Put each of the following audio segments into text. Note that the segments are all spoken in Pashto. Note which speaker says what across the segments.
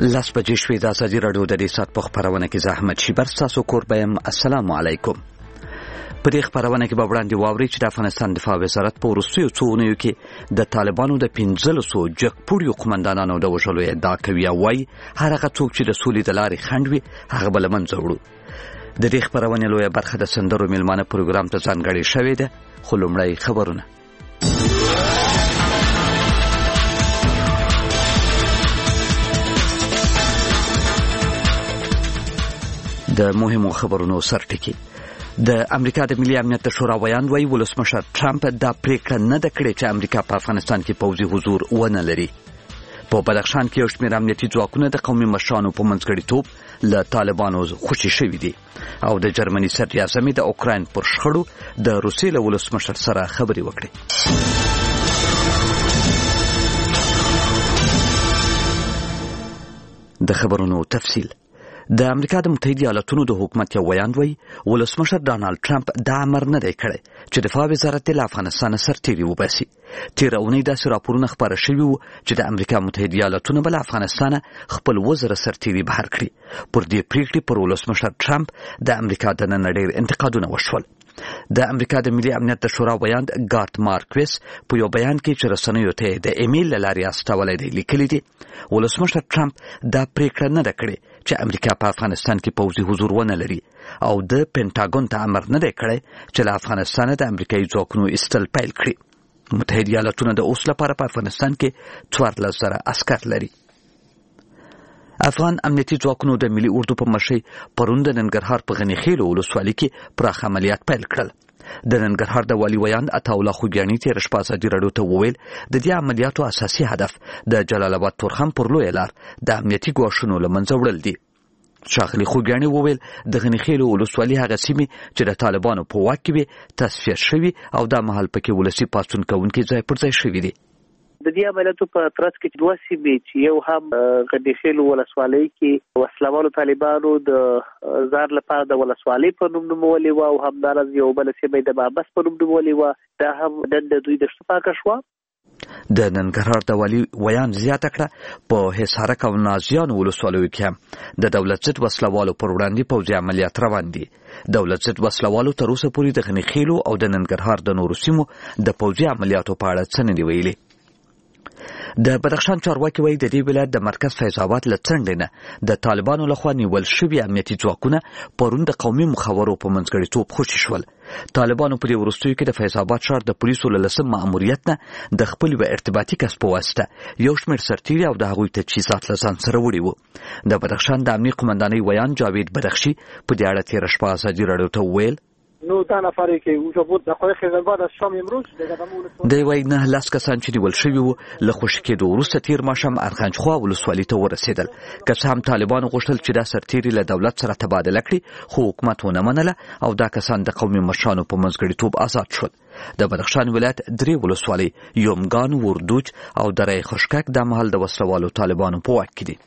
Speaker 1: لاس بجې شوې د ازادي راډیو د دې ساعت په خپرونه کې زه احمد شیبر ستاسو کوربه یم. السلام علیکم. په دې خپرونه کې به وړاندې واورئ چې د افغانستان دفاع وزارت په وروستیو څو اونیو کې د طالبانو د 1500 جګپوړیو قمندانانو د وژلو ادعا کوي او وایي هر هغه څوک چې د سولې د لارې خنډ وي هغه به له منځه وړو. د دې خپرونې لویه برخه د سندرو میلمانه پروګرام ته ځانګړې شوې ده، خو لومړی خبرونه. د مهمو خبرونو سرټکی. د امریکا د ملي امنیت د شورا ویاند وایي ولسمشر ټرمپ دا پریکړه نه ده کړې چې امریکا په افغانستان کې پوځي حضور ونه لري. په بدخشان کې یو شمېر امنیتي ځواکونه د قومي مشرانو په منځګړیتوب له طالبانو خوشي شوي دي او د جرمني صدراعظم د اوکراین پر شخړو د روسیې له ولسمشر سره خبرې وکړې. د خبرونو تفصیل. د امریکا د متحده ایالاتونو د حکومت یو ویاند وایي ولسمشر ډانالډ ټرمپ دا امر نه دی کړی چې دفاع وزارت له افغانستان سرتیري وباسي. تېره اونۍ داسې راپورونه خپاره شوي وو چې د امریکا متحده ایالاتونه به له افغانستانه خپل 1000 سرتیري بهر کړي. پر دې پریکړې پر ولسمشر ټرمپ د امریکا دننه ډېر انتقادونه وشول. د امریکا د ملي امنیت د شورا ویاند ګارت مارکویس په یو بیان کې چې رسنیو ته د ایمیل له لارې استولی دی لیکلي دي ولسمشر ټرمپ دا پریکړه نه ده کړې چې امریکا په افغانستان کې پوځي حضور ونه لري او د پینټاګون ته امر نه دی کړی چې له افغانستانه د امریکایي ځواکونو ایستل پیل کړي. متحده ایالاتونه د اوس لپاره په افغانستان کې 14,000 عسکر لري. افغان امنیتي ځواکونو د ملي اردو په مشرۍ پرون د ننګرهار په غني خیلو ولسوالۍ کې پراخ عملیات پیل کړل. د ننګرهار د والي ویاند عطاالله خوږیاڼي تېره شپه ازادي راډیو ته وویل د دې عملیاتو اساسي هدف د جلال آباد تورخم پر لویه لار د امنیتي ګواښونو له منځه وړل دي. ښاغلي خوږیاڼي وویل د غني خیلو ولسوالۍ هغه سیمې چې د طالبانو په واک کې وي تصفیه شوي او دا مهال پکې ولسي پاڅون کوونکي ځای پر ځای شوي دي.
Speaker 2: د دې عملیاتو په ترڅ کې دوه سیمې چې یو هم غني خیلو ولسوالۍ کې وسلوالو طالبانو د زار لپاره د ولسوالۍ په نوم نومولې وه او همداراز یو بله سیمه د محبس په نوم نومولې وه. دا هم نن د دوی د شته پاکه شوه.
Speaker 1: د ننګرهار د والي ویان زیاته کړه په حصارک او نازیانو ولسوالیو کې هم د دولت ضد وسلوالو پر وړاندې پوځي عملیات روان دي. دولت ضد وسلوالو تر اوسه پورې د غني خیلو او د ننګرهار د نورو سیمو د پوځي عملیاتو په اړه څه نه دي ویلي. د بدخشان چارواکي وایي د دې ولایت د مرکز فیض آباد له څنډې نه د طالبانو لخوا نیول شوي امنیتي ځواکونه پرون د قومي مخورو په منځګړیتوب خوشي شول. طالبانو په دې وروستیو کې د فیض آباد ښار د پولیسو له 10 ماموریت نه د خپل یو ارتباطي کس په واسطه یو شمېر سرتیري او د هغوی تجهیزات له ځان سره وړي وو. د بدخشان د امنیې قمندانۍ ویاند جاوید بدخشي په دې اړه تېره شپه ازادي راډیو ته وویل
Speaker 3: 19 نفری که اونجا بود دقایق بعد از شام امروز
Speaker 1: دی وایي 9 کسان چې نیول شوي وو له خوشي کېدو وروسته تېر ماښام ارغندخوا ولسوالۍ ته ورسېدل. که څه هم طالبانو غوښتل چې دا سرتیري له دولت سره تبادله کړي خو حکومت ونه منله او دا کسان د قومي مشرانو په منځګړیتوب آزاد شول. د بدخشان ولایت 3 ولسوالۍ یومګان، وردوج او دره خشکک د مهال د وسلوالو طالبانو په واک کې دي.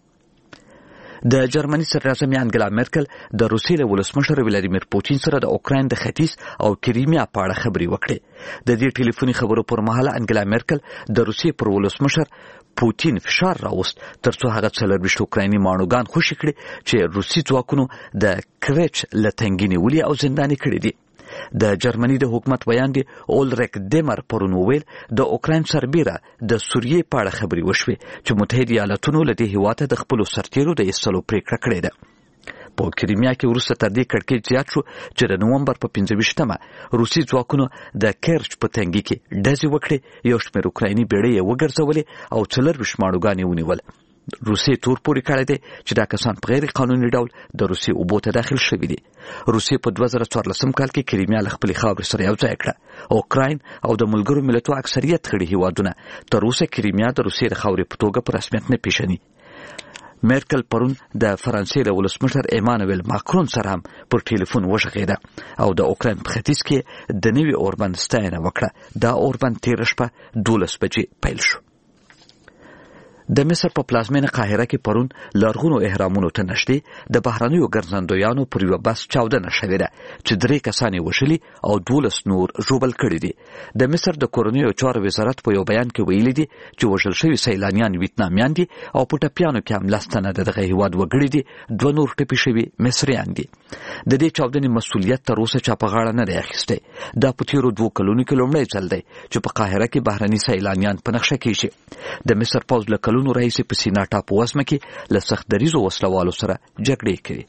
Speaker 1: د جرمني صدراعظم انګلا مرکل د روسیې له ولسمشر ولادیمیر پوتین سره د اوکراین د ختیځ او کریمیا په اړه خبرې وکړې. د دې ټلیفوني خبرو پر مهال انګلا مرکل د روسیې پر ولسمشر پوتین فشار راوست ترڅو هغه 24 اوکرایني ماڼوګان خوشي کړي چې روسي ځواکونو د کرچ له تنګي نیولي او زنداني کړي دي. د جرمني د حکومت ویاند اولریک دیمر پرون وویل د اوکراین سربیره د سوریې په اړه خبرې وشوې چې متحده ایالاتونو له دې هیواده د خپلو سرتیرو د ایستلو پریکړه کړې ده. په کریمیا کې وروسته تر دې کړکېچ زیات شو چې د نومبر په 25مه روسي ځواکونو د کرچ په تنګي کې ډزې وکړې. یو شمېر اوکرایني بیړۍ یې وګرځولې او 24 ماڼوګان یې ونیول. روسیې تور پورې کړی دی چې دا کسان په غیر قانوني ډول د روسیې اوبو ته داخل شوي دي. روسیې په 2014 کال کې کریمیا له خپلې خاورې سره یو ځای کړه. اوکراین او د ملګرو ملتونو اکثریت غړي هیوادونه تر اوسه کریمیا د روسیې د خاورې په توګه په رسمیت نه پیژني. مرکل پرون د فرانسې له ولسمشر ایمانویل ماکرون سره هم پر ټلیفون وغږېده او د اوکراین په ختیځ کې د نوي اوربند ستاینه وکړه. دا اوربند تېره شپه 12 بجې پیل شو. د مصر په پلازمینه قاهره کې پرون لرغونو اهرامونو ته نږدې د بهرنیو ګرځندویانو پر یوه بس چاودنه شوې ده چې 3 کسان یې وژلي او 12 نور ژوبل کړي دي. د مصر د کورنیو چارو وزارت په یو بیان کې ویلي دي چې وژل شوي سیلانیان ویتنامیان دي او په ټپیانو کې هم 10 تنه دغه هیواد وګړي دي، 2 نور ټپي شوي مصریان دي. د دې چاودنې مسؤلیت تر اوسه چا په غاړه نه دی اخیستی. دا په تیرو 2 کلونو کې لومړی ځل دی چې په قاهره کې بهرني سیلانیان په نقشه کېږي. د مصر پوځ له کلونو راهیسې په سینا ټاپو وزمه کې له سخت دریزو وسلوالو سره جګړې کوي.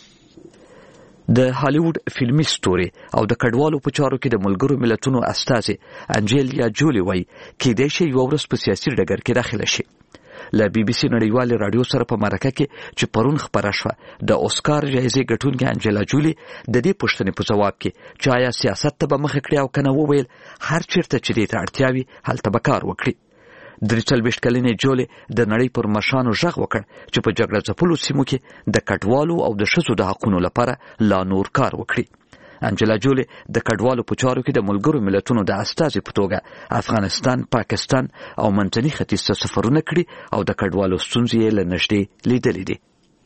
Speaker 1: د هالیوډ فلمي ستوري او د کډوالو په چارو کې د ملګرو ملتونو استازي انجیلیا جولی وایي کېدای شي یوه ورځ په سیاسي ډګر کې داخله شي. له بي بي سي نړیوالې راډیو سره په مرکه کې چې پرون خبره شوه د اوسکار جایزې ګټونکې انجیلا جولی د دې پوښتنې په ځواب کې چې آیا سیاست ته به مخه کړي او کنه وویل هر چیرته چې دې ته اړتیا وي هلته به کار وکړي. 43 کلنې جولې د نړۍ پر مشرانو غږ وکړ چې په جګړه ځپلو سیمو کې د کډوالو او د ښځو د حقونو لپاره لا نور کار وکړي. انجیلا جولی د کډوالو په چارو کې د ملګرو ملتونو د استازي په توګه افغانستان، پاکستان او منځني ختیځ ته سفرونه کړي او د کډوالو ستونزې یې له نږدې لیدلې دي.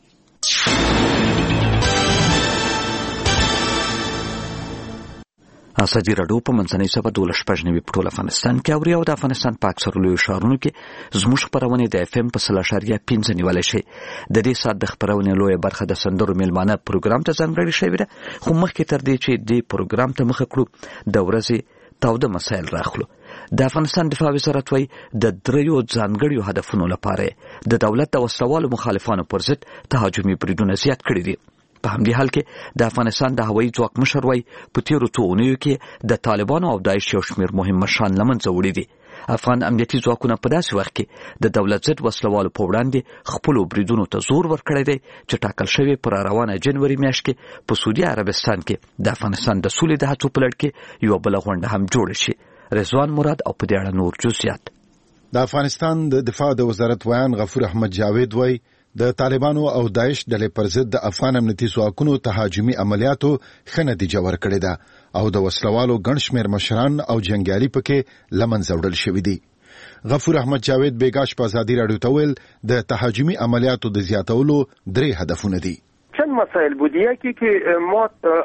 Speaker 1: ازادي راډیو په منځنۍ سبا 12 په ټول افغانستان کې اوري او د افغانستان په اکثرو لویو ښارونو کې زموږ خپرونې د FM په 0.5 نیولای شي. د دې ساعت د خپرونې لویه برخه د سندرو میلمانه پروګرام ته ځانګړې شوې ده، خو مخکې تر دې چې دې پروګرام ته مخه کړو د ورځې تاوده مسایل راخلو. د افغانستان دفاع وزارت وایي د 3 ځانګړیو هدفونو لپاره د دولت د وسلوالو مخالفانو پر ضد تهاجمي بریدونه زیات کړي دي. په همدې حال کې د افغانستان د هوایي ځواک مشر وایي په تیرو 2 اونیو کې د طالبانو او داعش یو شمېر مهم مشران له منځه وړي دي. افغان امنیتي ځواکونه په داسې وخت کې د دولت ضد وسلوالو په وړاندې خپلو بریدونو ته زور ورکړی دی چې ټاکل شوی پر روانه جنوري میاشت کې په سعودي عربستان کې د افغانستان د سولې د هڅو په لړ کې یوه بله غونډه هم جوړه شي. رضوان مراد او په دې اړه نور جزئیات.
Speaker 4: د افغانستان د دفاع د وزارت ویان غفور احمد جاوید وایي د طالبانو او داعش ډلې پر ضد د افغان امنیتي ځواکونو تهاجمي عملیاتو ښه نتیجه ورکړې ده او د وسلوالو ګڼ شمېر مشران او جنګیالي پکې له منځه وړل شوي دي. غفور احمد جاوید بیګاش په ازادي راډیو ته ویل د تهاجمي عملیاتو د زیاتولو 3 هدفونه دي.
Speaker 5: چند مسائل بود. یکی که ما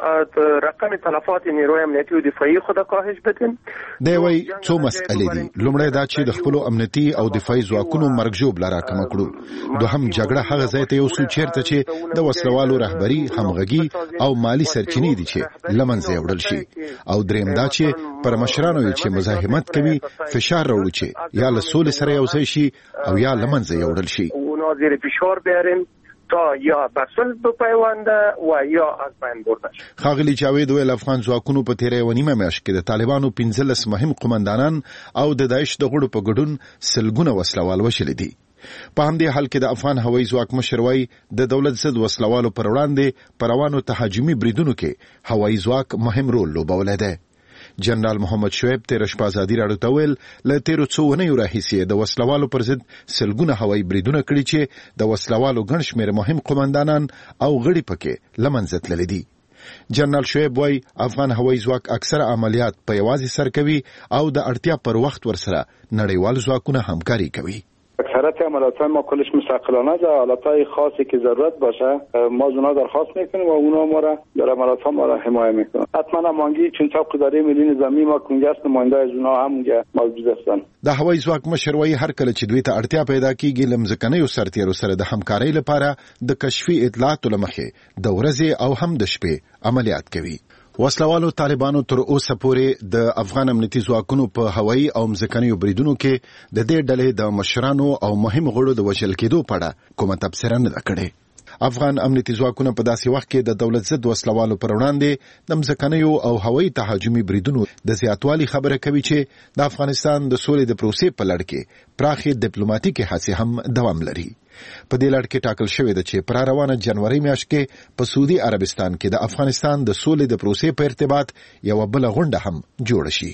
Speaker 5: رقم تلفات نیروی امنیتی و دفاعی خود کاهش بدیم.
Speaker 4: دوی څو مسئلې دي. لومړی دا چې د خپل امنیتي او دفاعي ځواکونو مرګ ژوب لاره کم کړو. دوهم جګړه هغه ځای ته یوسو چیرته چې د وسلوالو رهبری، همغږي او مالی سرچینې دي چې لمنځه وړل شي. او دریم دا چې پر مشرانو چې مزاحمت کوي فشار راوړي چې یا له سولې سره یو ځای شي او یا لمنځه وړل شي.
Speaker 5: اونا زیر فشار بیاریم تا یا بسل بپیونده و یا از بین برده شد.
Speaker 4: ښاغلي جاوید ویل افغان ځواکونو په تیره یوه نیمه میاشت کې د طالبانو 15 مهم قومندانان او د داعش د غړو په ګډون سلګونه وسلوال وشلي دي. په همدې حال کې د افغان هوایي ځواک مشر وایي د دولت ضد وسلوالو پر وړاندې په روانو تهاجمي بریدونو کې هوایي ځواک مهم رول لوبولی دی. جنرال محمد شعیب تیر شپه ازادي راډیو ته ویل له تیرو 2 اونیو راهیسې د وسلوالو پر ضد سلګونه هوایي بریدونه کړي چې د وسلوالو ګڼ شمېر مهم قومندانان او غړي پکې له منځه تللي دي. جنرال شعیب وایي افغان هوایي ځواک اکثره عملیات په یوازې سر کوي او د اړتیا پر وخت ورسره نړیوال ځواکونه همکاري کوي.
Speaker 6: اکثرت عملیات ما کلش مستقلانه است. حالتهای خاصی که ضرورت باشه ما از اونها درخواست میکنیم و اونها ما را در عملیات ما را حمایت میکنن. حتما هماهنگی چون طبق اداره ملی نظامی ما کنگرس نماینده از اونها هم موجود هستند.
Speaker 4: د هوایي ځواک مشر وایي هر کله چې دوی ته اړتیا پیدا کیږي لمځکنیو سرتیرو سره د همکارۍ لپاره د کشفي اطلاعاتو له مخې د ورځې او هم د شپې عملیات کوي. وسلوالو طالبانو تر اوسه پورې د افغان امنیتي ځواکونو په هوایي او مځکنیو بریدونو کې د دې ډلې د مشرانو او مهم غړو د وژل کېدو په اړه کومه تبصره نه ده کړې. افغان امنیتي ځواکونه په داسې وخت کې د دولت ضد وسلوالو پر وړاندې د مځکنیو او هوایي تهاجمي بریدونو د زیاتوالي خبره کوي چې د افغانستان د سولې د پروسې په لړ کې پراخې ډیپلوماټیکې هڅې هم دوام لري. په دې لړ کې ټاکل شوې ده چې پر روانه جنوري میاشت کې په سعودي عربستان کې د افغانستان د سولې د پروسې په ارتباط یو بل غونډه هم جوړه شي.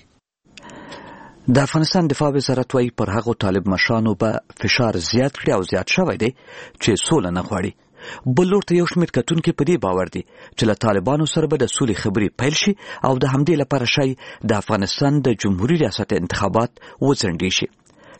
Speaker 1: د افغانستان دفاع وزارت وايي پر هغو طالب مشرانو به فشار زیات کړي او زیات شوی دی چې سوله نه غواړي. بل لور ته یو شمېر کتونکي په دې باور دي چې له طالبانو سره به د سولې خبرې پیل شي او د همدې لپاره شاید د افغانستان د جمهوري ریاست انتخابات وځنډي شي.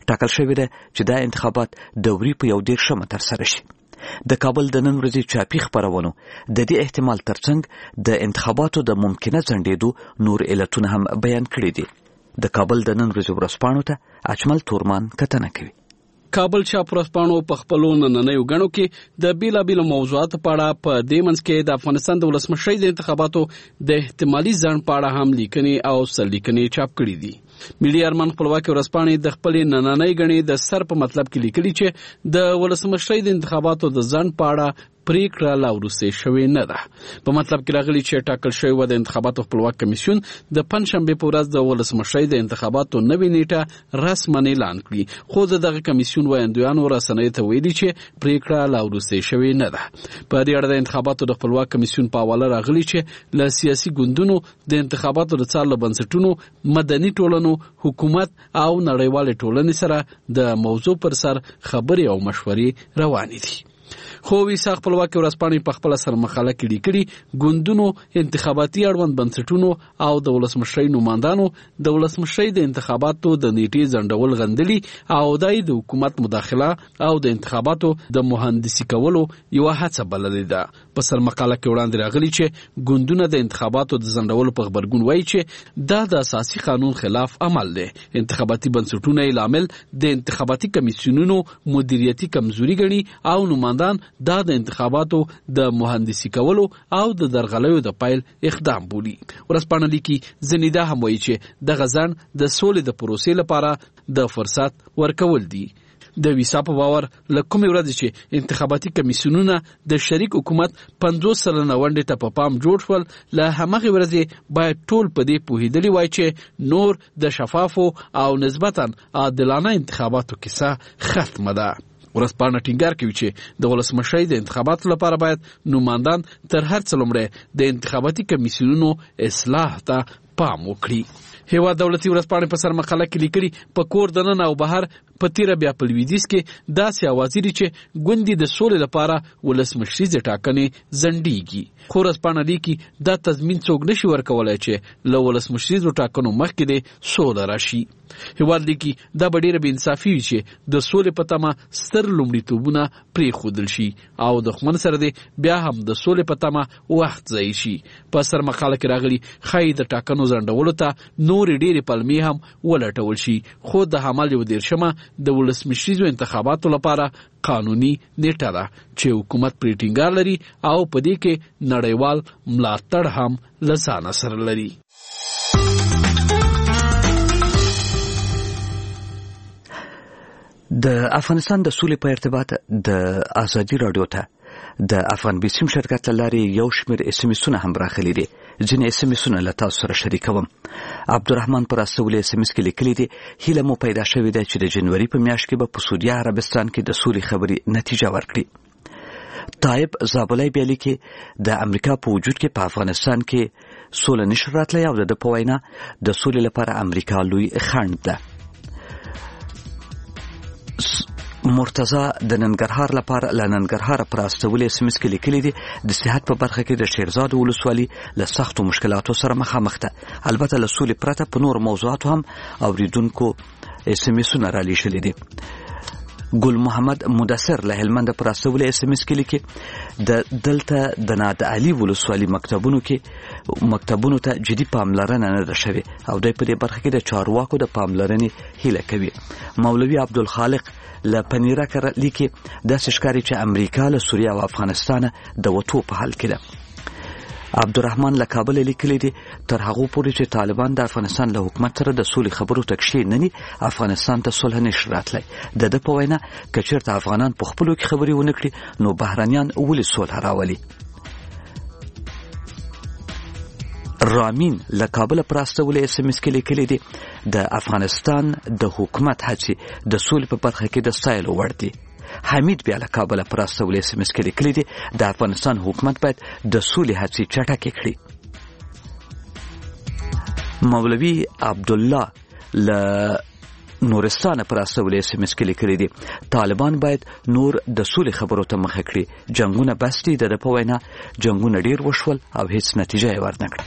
Speaker 1: ټاکل شوې ده چې دا انتخابات دوري په 1 ترسره شي. د کابل د نن ورځې چاپی خبرونو د دې احتمال ترڅنګ د انتخاباتو د ممکنه ځنډېدو نور علتونه هم بیان کړي دي. د کابل د نن ورځې ورځپاڼو ته اجمل تورمان کتنه کوي.
Speaker 7: کابل چاپ ورځپاڼو په خپلو نننیو غڼو کې د بیلابیلو موضوعاتو په اړه په دې منځ کې د افغانستان د ولسمشرۍ د انتخاباتو د احتمالي ځنډ په اړه هم لیکنې او سرلیکنې چاپ کړي دي. ملي ارمان خپلواکي ورځپاڼې د خپلې نننۍ غڼې د سر په مطلب کې لیکلي چې د ولسمشرۍ د انتخاباتو د ځنډ په اړه پریکړه لا وروسته شوې نه ده. په مطلب کې راغلي چې ټاکل شوی و د انتخاباتو خپلواک کمیسیون د پنځشنبه په ورځ د ولسمشرۍ د انتخاباتو نوې نیټه رسماً اعلان کړي، خو دغه کمیسیون وایندویانو رسنیو ته ویلي چې پریکړه لا وروسته شوې نه ده. په دې اړه د انتخاباتو د خپلواک کمیسیون په حواله راغلي چې له سیاسي ګوندونو د انتخاباتو د څار له بنسټونو، مدني ټولنو، حکومت او نړیوال ټولنې سره د موضوع پر سر خبرې او مشورې روانې دي. خو ویسا خپلواکي ورځپاڼې په خپل سر مقاله کې لیکلي ګوندونو، انتخاباتي اړوند بنسټونو او د ولسمشرۍ نوماندانو د ولسمشرۍ د انتخاباتو د نیټې ځنډول غندلي او د حکومت مداخله او د انتخاباتو د مهندسي کولو یو هڅه بللې ده. په سر مقاله کې وړاندې راغلي چې ګوندونه د انتخاباتو د ځنډولو په خبرګون وایي چې دا د اساسي قانون خلاف عمل دی. انتخاباتي بنسټونه یې لامل د انتخاباتي کمیسیونونو مدیریتي کمزوري ګڼي او نوماندان دا د انتخاباتو د مهندسي کولو او د درغلیو د پایل اقدام بولي. ورځپاڼه لیکي ځینې دا هم وایي چې دغه ځنډ د سولې د پروسې لپاره د فرصت ورکول دي. د ویسا په باور له کومې ورځې چې انتخاباتي کمیسیونونه د شریک حکومت 50 سلنه ونډې ته په پام جوړ شول، له همغې ورځې باید ټول په دې پوهېدلي وای چې نور د شفافو او نسبتاً عادلانه انتخاباتو کیسه ختمه ده. ورځپاڼه ټینګار کوي چې د ولسمشرۍ د انتخاباتو لپاره باید نوماندان تر هر څه لومړی د انتخاباتي کمیسیونونو اصلاح ته پام وکړي. هیواد دولتي ورځپاڼې په سر مقاله کې لیکلي په کور دننه او بهر په تیره بیا په لویدیځ کې داسې اوازې دي چې ګوندې د سولې لپاره ولسمشریزې ټاکنې ځنډېږي. خو ورځپاڼه لیکي دا تضمین څوک نشي ورکولی چې له ولسمشریزو ټاکنو مخکې د سوله راشي. هیواد لیکي دا به ډېره بې انصافي وي چې د سولې په تمه ستر لومړیتوبونه پرېښودل شي او دښمن سره دې بیا هم د سولې په تمه وخت ضایع شي. په سر مقاله کې راغلي ښایي د ټاکنو ځنډولو ته نورې ډېرې پلمې هم ولټول شي، خو د حمل 13 د ولسمشریزو انتخاباتو لپاره قانوني نیټه ده چې حکومت پرې ټینګار لري او په دې کې نړیوال ملاتړ هم له ځانه سره لري.
Speaker 1: د افغانستان د سولې په ارتباط د ازادي رادیو ته د افغان بیسیم شرکت لاري یو شمېر SMS-ونه هم راغلي دي. ځینې SMS-ونه له تاسو سره شریکوم. عبدالرحمن پر استولې SMS کې لیکلي دي هیله مو پیدا شوې ده چې د جنوري په میاشت کې به په سعودي عربستان کې د سولې خبرې نتیجه ورکړي. طایب زابلای بیا لیکي د امریکا په وجود کې په افغانستان کې سوله نشي راتلی او د په وینا د سولې لپاره امریکا لوی خنډ ده. مرتضی د ننګرهار لپاره لننګرهار پر استولې SMS کې لیکلي دي د صحت په برخه کې د شیرزاد ولسوالي له سختو مشکلاتو سره مخامخ ده. البته له سولې پرته په نور موضوعاتو هم اوریدونکو SMS-ونه را لیږلي دي. ګل محمد مدثر له هلمند پر استولې SMS کې لیکي د دلته د ناد علي ولسوالي مکتبونو ته جدي پاملرنه نه ده شوې او دوی په دې برخه کې د چارواکو د پاملرنې هیله کوي. مولوي عبدالخالق له پنیره کر لیکي داسې ښکاري چې امریکا له سوریه او افغانستان د وټو په حال کې ده. عبدالرحمن له کابل لیکلي دي تر هغه پورې چې طالبان د افغانستان له حکومت سره د سولې خبرو ته کښېنني افغانستان ته صلح نشي راتلی. د ده په وینا که چېرته افغانان په خپلو کې خبرې ونه کړي نو بهرنیان ولې صلح راولي. رامین له کابل پر استولې SMS کې لیکلي دي د افغانستان د حکومت هڅې د سولې په برخه کې د ستایلو وړ دي. حمید بیا له کابل پر استولې SMS کې لیکلي دي د افغانستان حکومت باید د سولې هڅې چټکې کړي. مولوي عبدالله له نورستان پر استولې SMS کې لیکلي دي طالبان باید نور د سولې خبرو ته مخه کړي. جنگونه بس دي. د په وینا جنگونه ډیر وشول او هیڅ نتیجه یې ورنکړه.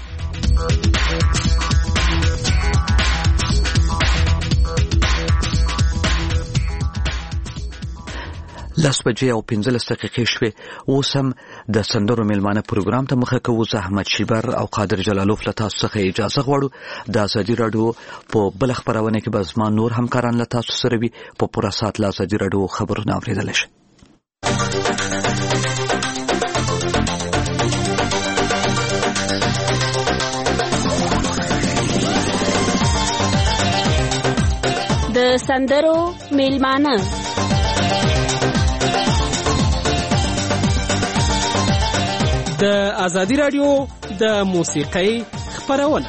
Speaker 1: 10:15 شوې. اوس هم د سندرو میلمانه پروګرام ته مخه کوو. احمد شیبر او قادر جلالوف له تاسو څخه اجازه غواړو. د ازادي رادیو په بل خبرونه کې به زما نور همکاران له تاسو سره وي. په پوره ساعت له ازادي رادیو خبرونه اوریدلی شئ.
Speaker 8: د سندرو میلمانه
Speaker 9: د ازادي رادیو د موسیقۍ خبرونه.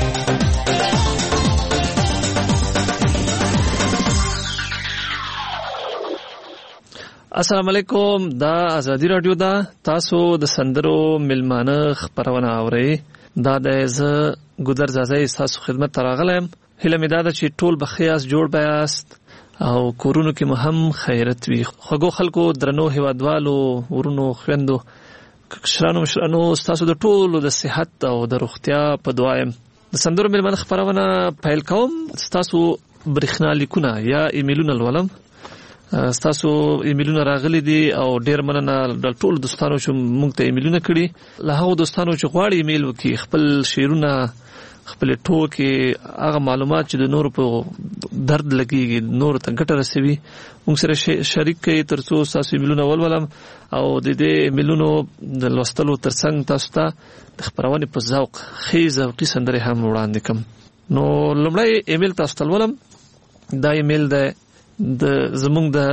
Speaker 10: السلام علیکم. دا ازادي رادیو دا تاسو د سندرو میلمانه خبرونه اورئ. دا د ز ګودر زازای تاسو خدمت راغلم. هله مې دا چې ټول بخیاس جوړ بیاست او کورونو کې مهم خیرت وي. خوګو خلکو درنو هیوادوالو ورونو خويندو کشرانو مشرانو تاسو د ټولو د صحت او د روغتیا په دعایم. د سندرو میلمانه خبرونه پیل کوم. تاسو برېښنا لیکونه یا ایمیلونه لولم. تاسو ایمیلونه راغلي دي او ډېر مننه د ټولو دوستانو چې موږ ته ایمیلونه کړي. له هغو دوستانو چې غواړي ایمیل وکړي خپل شعرونه خپل ټوکې هغه معلومات چې د نور په درد لګيږي نور ته ګټه رسوي موږ سره شریک کړئ ترڅو تاسو ایمیلونه ولولم او د دې ایمیلونو د لوستلو ترڅنګ تاسو ته د خبرونه په ذوق ذوقي سندرې هم وړاندې کوم. نو لومړی ایمیل تاسو ته ولولم. دا ایمیل د زموږ د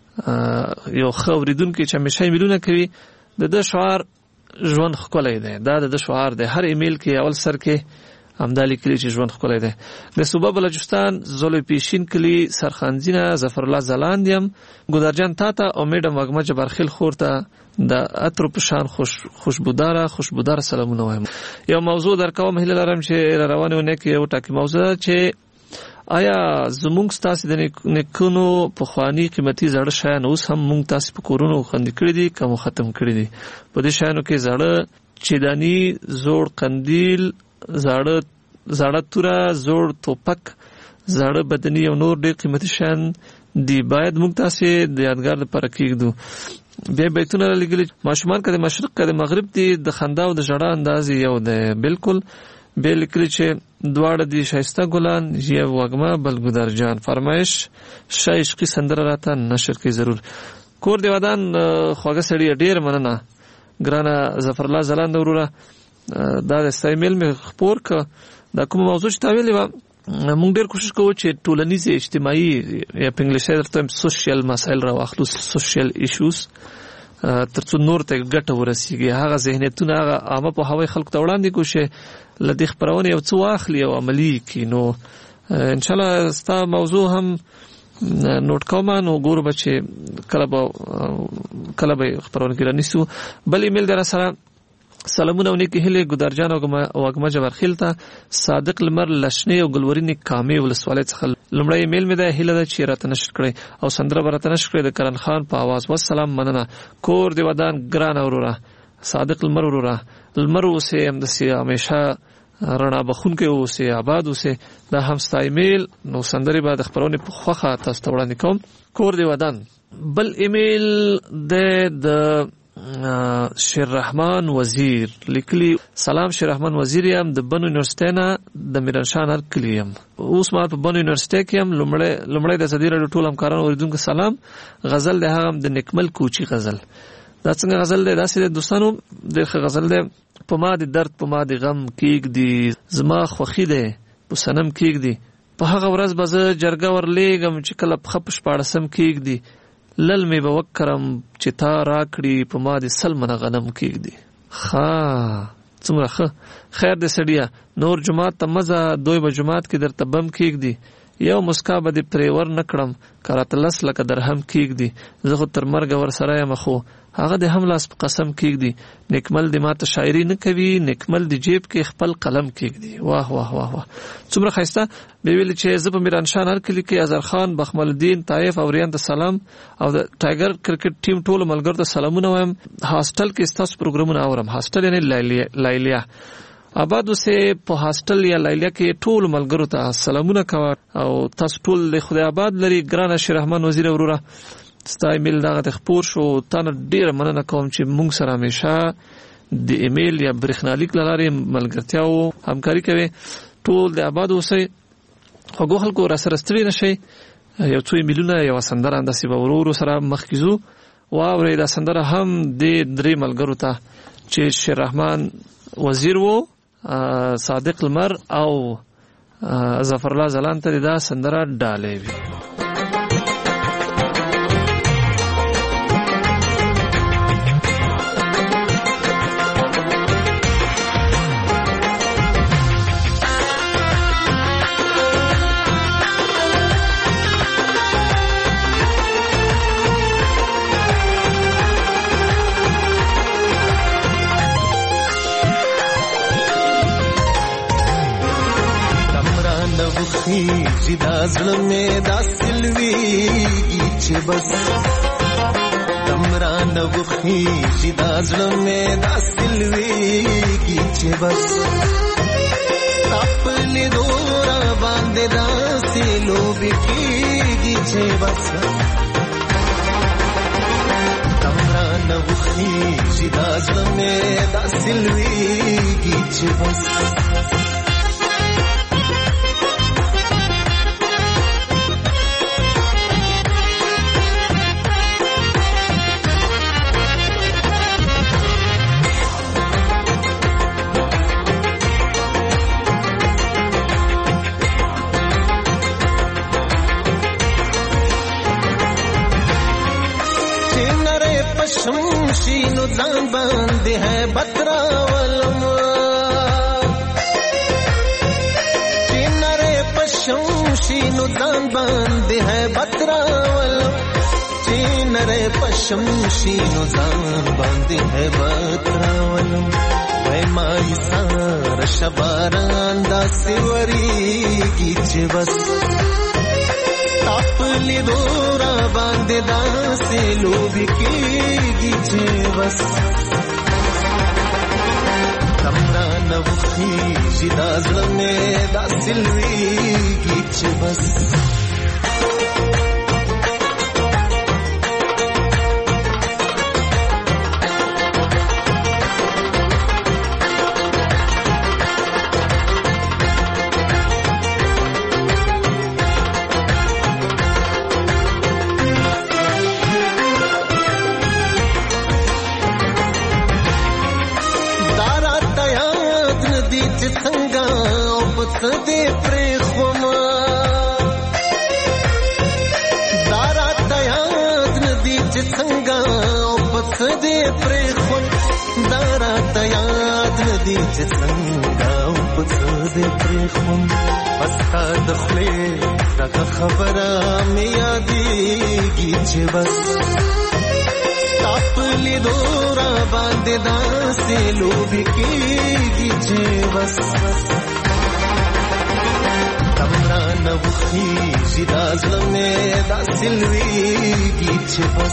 Speaker 10: یو خبرېدونکو چې همیشه ایمیلونه کوي د شعار ژوند ښکلی دی. دا د شعار دی. هر ایمیل کې اول سر کې همدالي کلی چې ژوند ښکلی دی. د صوبه بلوچستان زولوی پیشین کلی سرخانزینه ظفر الله زلاندیم ګودرجان تاته امیدم وګمه جبرخیل خورته د اترو پشان خوشبوداره سلامونه وایم. یو موضوع درکوم هیله لرم چې روانونه کې یو ټاکی موضوع چې آیا زمونږ تاسو د نیکونو په خواني قیمتي زړه شیان اوس هم مونږ تاسو په کورونو خوندې کړی دي کوم ختم کړی دي. په دې شیانو کې زړه چیدانی زوړ قندیل زړه توره زوړ توپک زړه بدني او نور ډېر قیمتي شیان دي. باید مونږ تاسو د یادګار لپاره کېږدو. بیا بیتونه لګلي ماشومان کده مشرق کده مغرب دي د خندا او د ژړا انداز یو دی بالکل. به لیکلي چې دواړه دي شایسته ګلان یو وګمه بل ګودر جان فرمایش شایشقي سندره راته نشر کې ضرور. کور دی ودان خوګه سړی ډیر مننه ګرانه ظفر الله زلاند وروره. دا د سایمل می خبر ک دا کوم موضوع چې تاویلې و موږ ډیر کوشش کوو چې ټولنیز اجتماعي یا په انګلیسي درته سوشل مسایل راوخلو سوشل ایشوز ترڅو نور ته ګټه ورسیږي. هغه ذهنیتونه هغه عامه په هوای خلکو ته وړاندې کوشي لدې خبرونه یو څه واخلي او عملی کړي. نو ان شاء الله ستا موضوع هم نوٹ کوم. نو ګور بچي کله به خبرونه کې رانیسو. بل ایمیل در سره سلامونه ونی کې هله ګدارجان او وګما جبرخیل ته صادق لمر لشنی او ګلورینی کامې ولسوالۍ څخه لمړی ایمیل مې ده هله د چیرته نشر کړی او سندره برته نشر کړی د کرن خان په आवाज. والسلام مننه. کور دی ودان ګران اوروره صادق لمر اوروره لمر اوسه هم د سی همیشه رڼا بخون کې اوسه آباد اوسه. دا هم ستا ایمیل. نو سندري بعد خبرونه په خوخه تاسو ته وړاندې کوم. کور دی ودان. بل ایمیل د شیر رحمان وزیر لیکلی سلام شیر رحمان وزیر یم د بنو یونیورسيټي نه د میرانشان هر کلیم اوس ما په بنو یونیورسيټي کې هم لمړی د صدیر ټول همکارانو اوریدونکو سلام. غزل د هغه د نکمل کوچی غزل. دا څنګه غزل دی؟ داسې دوستانو د غزل دی. په ما د درد په ما د غم کېږ دی زما خوخي دی په سنم کېږ دی په هغه ورځ به زه جرګه ورلېږم چې کله پخه په شپاړسم کېږ دی لل می به وکرم چې تا راکړي په ما د سلمنه غنم کېږدي. څومره ښه خیر دې سړیه نور جماعت ته مزه دوی به جماعت کې درته بم کېږدي. یو مسکا به دې پرې ور نه کړم که راته لس لکه درهم کېږدي. زه خو تر مرګه ورسره یم خو هغه د هم لاس په قسم کېږدي. نیکمل دې ماته شاعري نه کوي نیکمل دې جیب کې خپل قلم کېږدي. واه واه واه واه څومره ښایسته. بیا ویل چې زه په میرانشان هر کلي کې اظهر خان بخمل الدین طایف او ریان ته سلام او د ټایګر کرکټ ټیم ټولو ملګرو ته سلامونه وایم. هاستل کې ستاسو پروګرامونه اورم. هاستل یعنی لایلیا آباد اوسه په هاستل یا لایلیا کې ټول ملګرو ته سلامونه کوه او تاسو ټول له خدای آباد لري. ګران شیر رحمان وزیر وروره ستا ایمیل دغه خپور شو. تا نه ډیره مننه کوم چې موږ سره همیشه د ایمیل یا برېښنالیک له لارې ملګرتیا او همکاري کوي. ټول د آباد اوسئ، خوږو خلکو راسره ستړي نه شئ. یو څو ایمیلونه یوه سندره همداسې به ورو ورو سره مخکې ځو. واورئ دا سندره هم د 3 ملګرو ته چې شیررحمان وزیر و، صادق لمر او ظفرالله ځلان ته دا سندره ډالۍ وي.
Speaker 11: چې دا زړه مې دا سلويږي چې بس دمران وخی چې دا زړه مې دا سلويږي چې بس خپل دورا باندې دا سلوبي کېږي چې بس دمران وخی چې دا زړه مې دا سلويږي چې بس شمشینو ځان باندې ہے بتراولم چینره پشمشینو ځان باندې ہے بتراولم چینره پشمشینو ځان باندې ہے بتراولم وای مای سار شباران دا سیوریږي چې بس خپل دورا باندې دا سلوبي کېږي چې بس دمران وخی چې دا زړه مې دا سلويږي چې بس دې پرې خوما دارا تیاد ندی چې څنګه او پس دې پرې خوم دارا تیاد ندی چې څنګه او پس دې پرې خوم پستا دخلې دا خبره مې یادېږي چې بس خپل دورا باندې دا سلوبي کېږي چې بس دمران وخی چې دا زړه مې دا سلويږي چې بس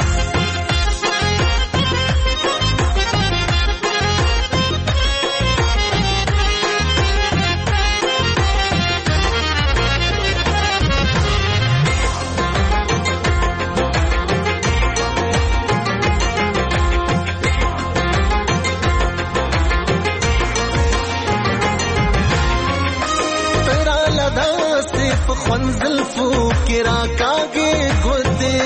Speaker 11: خنزل فو کرا کاگے گودے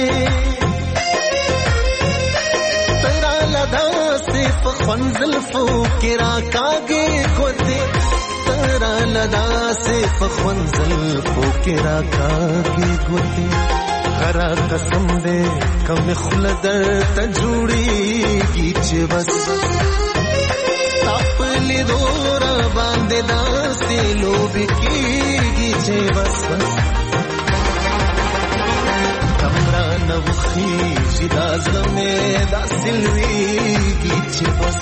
Speaker 11: تیرا لدا صرف خنزل فو کرا کاگے گودے تیرا لدا صرف خنزل فو کرا کاگے گودے غرا قسم دے کم خلدر تجوڑی گی چھ بس خپل دورا باندې دا سلوبي کېږي چې بس دمران وخی چې دا زړه مې دا سلويږي چې بس.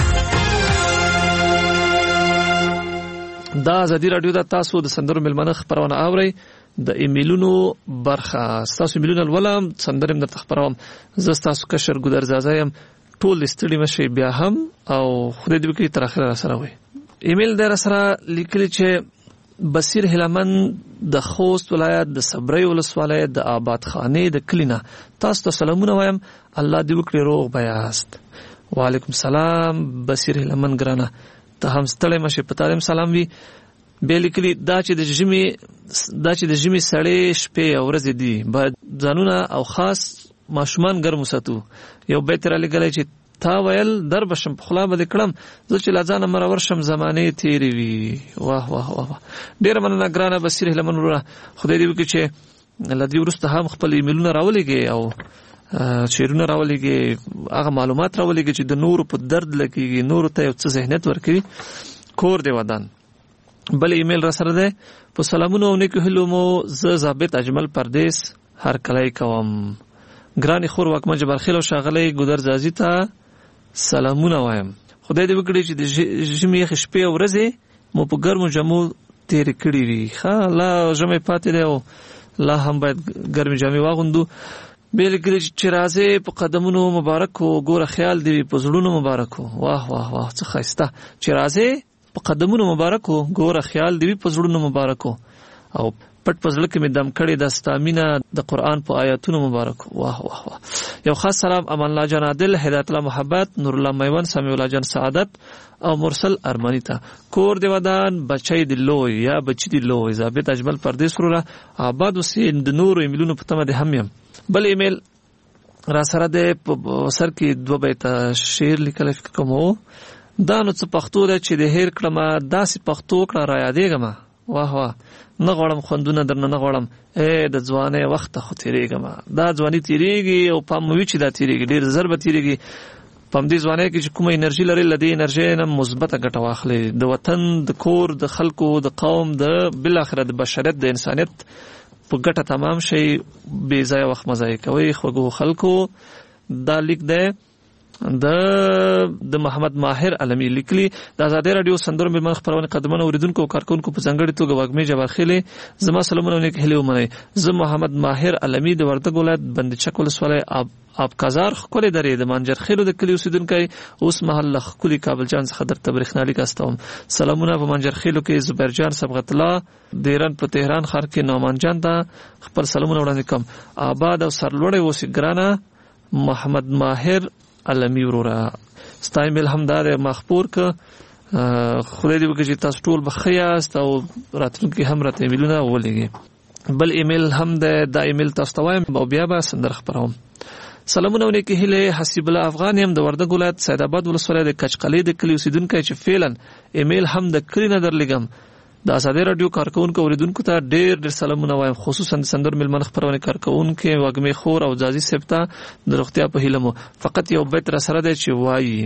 Speaker 10: دا ازادي رادیو د تاسو د سندرو ملمنه خبرونه اوري د ایمیلونو برخه تاسو ایمیلونه ولوم سندرم د خبروم زه تاسو کشر ګودر زازایم ټول استړي مشي بیا هم او خدای دې وکړي تر اخره سره وي. ایمیل در سره لیکلی چې بصیر هلمند د خوست ولایت د صبري ولسوالۍ د آباد خانې د کلینا تاسو ته سلامونه وایم. الله دې وکړي روغ بیاست. وعلیکم سلام بصیر هلمند ګرانه ته هم ستړی مشه پتارم سلام وی به لیکلي دا چې د ژمي سړې شپې او ورځې دي باید ځانونه او خاص ماشومان ګرم وساتو. یو بیت را لګلای چې تا ویل در بشم په خلا به کړم زه چې لازانه مرور شم زمانه تیری وی. واه واه واه ډیر مننه ګرانه بصیر هلمند وروره خدای دې وکړي چې لدی ورسته هم خپل ایمیلونه راولېږي او شیرونه راولېږي هغه معلومات راولېږي چې د نور په درد لګيږي نور ته یو څه ذهنیت ورکړي. کور دی ودان بل ایمیل را سره ده په سلامونو او نیکو هلو مو زه ضابط اجمل پردیس هر کله کوم ګرانی خور وکمه جبر خیل او شاغلی ګودر زازی ته سلامونه وایم. خدای دې وکړي چې د ژمي شپې او ورځې مو په ګرمو جامو تیر کړی وي. ښه لا ژمي پاتې دی او لا هم باید ګرمې جامې واغوندو. بیل کړي چې راځي په قدمونو مبارک او ګوره خیال دی په زړونو مبارک. واه واه واه څه ښایسته چې راځي په قدمونو مبارک ګوره خیال دی په زړونو مبارک او پټ پزړه کې مې دم کړي د استامینه د قران په آیاتونو مبارک. واه واه واه یو خاص سلام امان الله جان عادل هدایت الله محبت نور الله میوان سمیع الله جان سعادت او مرسل ارمانی ته کور دی ودان بچی دی لوی یا بچی دی لوی ضابط اجمل پردیس وروره آباد وسین د نور ایمیلونو په تمه د هم یم. بل ایمیل را سره د سر کې 2 بیت شعر لیکل کوم دا نو څه پښتو ده چې د هیر کړم داسې پښتو کړه را یادېږم. واه واه نه غواړم خوندونه درنه نه غواړم د ځوانۍ وخت خو تیریږم. دا ځواني تیریږي او پام وی چې دا تیریږي ډیر زر به تیریږي. پم دې ځوانۍ کې چې کومه انرژي لري لدې انرژي نه مثبته ګټه واخلي د وطن د کور د خلکو د قوم د بل اخر د بشریت د انسانیت په ګټه تمام شي بې ځای وخت مزای کوي. خوګو خلکو دا لیک ده د محمد ماهر علمی لیکلی د آزادی رادیو سندرو ملمن خبرونه قدمونه اوریدونکو او کارکونکو په ځنګړي توګه واګمې جبر خېلې زما سلامونه نیک هلي ومنئ. زه محمد ماهر علمی د وردګ ولایت بندچک ولسوالۍ آبکازار خولې درې د منجر خېلو د کلی اوسیدونکو اوس محله خولي کابل جان څخه در تبریخنالي کاستوم. سلامونه په منجر خېلو کې زبیر جان صبغت الله د ایران په تهران ښار کې نومان جان ته خپل سلامونه وړاندې کوم. آباد او سرلوړی اوسې ګرانه محمد ماهر علمی وروره ستایمل همدار مخبور که خدای دې وکړي چې تاسو ټول بخیاست او راتلونکي هم راته ایمیلونه ولېږي. بل ایمیل هم د ایمیل تاسو ته وایم او بیا به سندر خبروم. سلامونه ونیکي هله حسیب الله افغان يم د وردګ ولایت سید آباد ولسوالۍ د کچقلې د کلی اوسیدونکو چې فعلا ایمیل هم د کلی نه درلګم. د آزادی رادیو کارکونکو اوریدونکو ته ډېر ډېر سلامونه وایم خصوصا د سندر ملمن خبرونه کارکونکو واګمې خور او ځاځي سپتا د روغتیا په هیله مو فقط یو بیت را سره دی چې وایي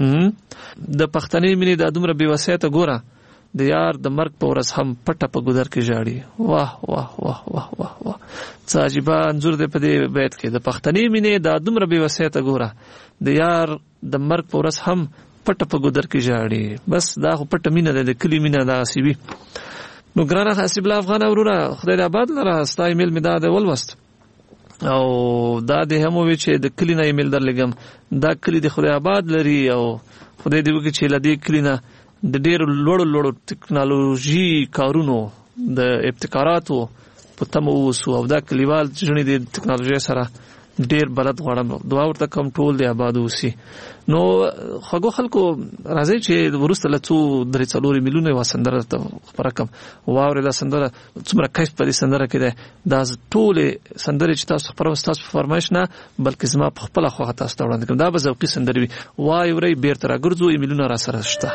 Speaker 10: د پښتنې مینې د دومره بې وسیته ګوره د یار د مرګ په ورځ هم پټه په ګودر کې ژاړي. واه واه واه واه واه واه څه عجیب انځور دی په دې بیت کې د پښتنې مینې د دومره بې وسیته ګوره د یار د مرګ په ورځ هم پټه په ګودر کې ژاړي. بس دا خو پټه مینه ده د کلی مینه دا سیوی. نو ګرانه حسیب الله افغان وروره خدای دې آباد لره ستا ایمیل مې دا د ولوست او دا د هم وی چې د کلی نه ایمیل درلګم. دا کلی د خدای آباد لري او خدای دې وکړي چې لدې کلی نه د ډېر لوړو ټکنالوژي کارونو د ابتکاراتو په تمه اوسو او دا کلیوال ژوند د ټکنالوژي سره ډېر بلد غواړم. دعا ورته کوم ټول دی آباد اوسي. نو خو خلکو راځي چې ورسته لڅو درې څلوري میلیونه وسندره ته خبره کوم واورې دا سندره څومره کیف په دې سندره کې ده. دا ټول سندره چې تاسو خبره تاسو فرمایش نه بلکې زما په خپل خو تاسو ته وړاندې کوم. دا به ذوقي سندره وي. وای ورې بیرته راګرځو ایمیلونه را سره شته.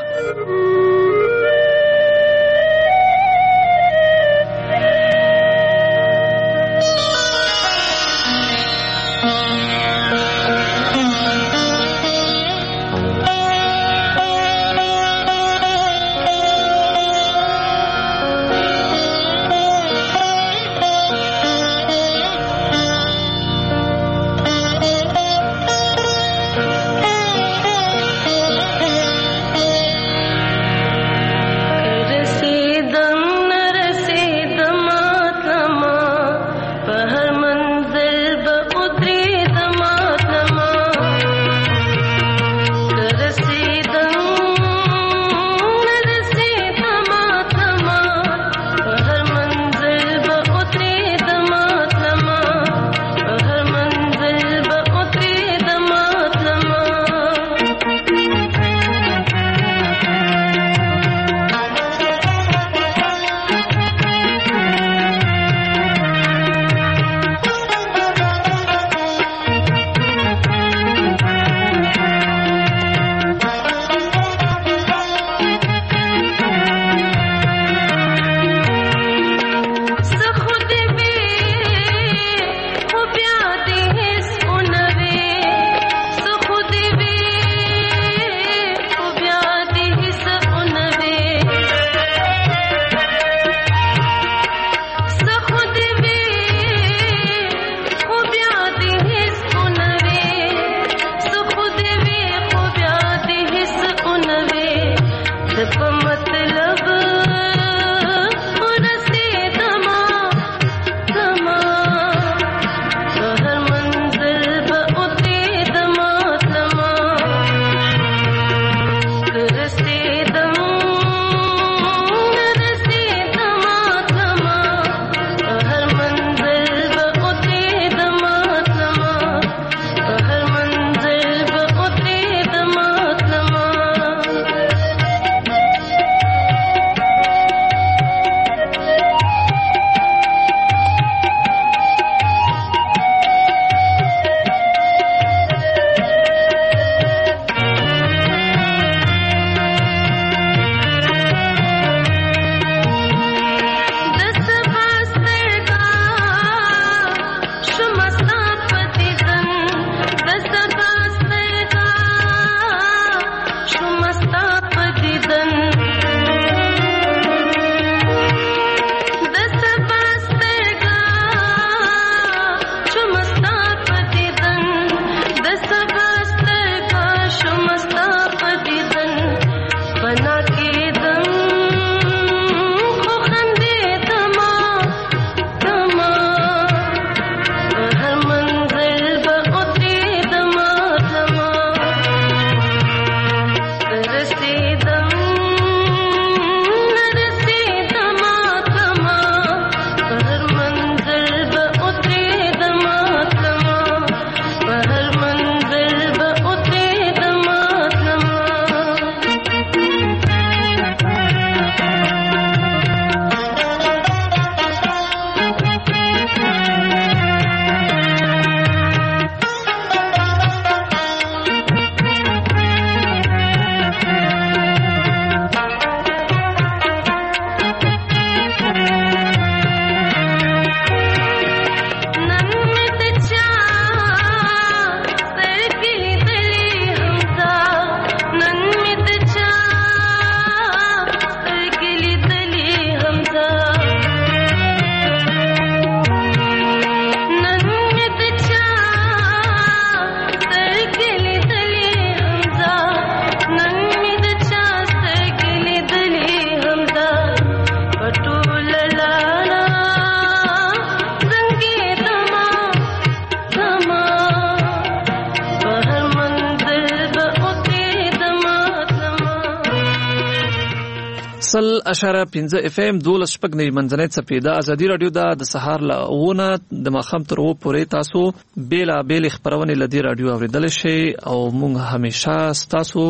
Speaker 10: .5 FM 12 شپږ نه منځنۍ څپې د ازادي رادیو د سهار لونه د ماخام تر و پورې تاسو بیل خبرونه لدی رادیو اوریدل شي او موږ همیشه تاسو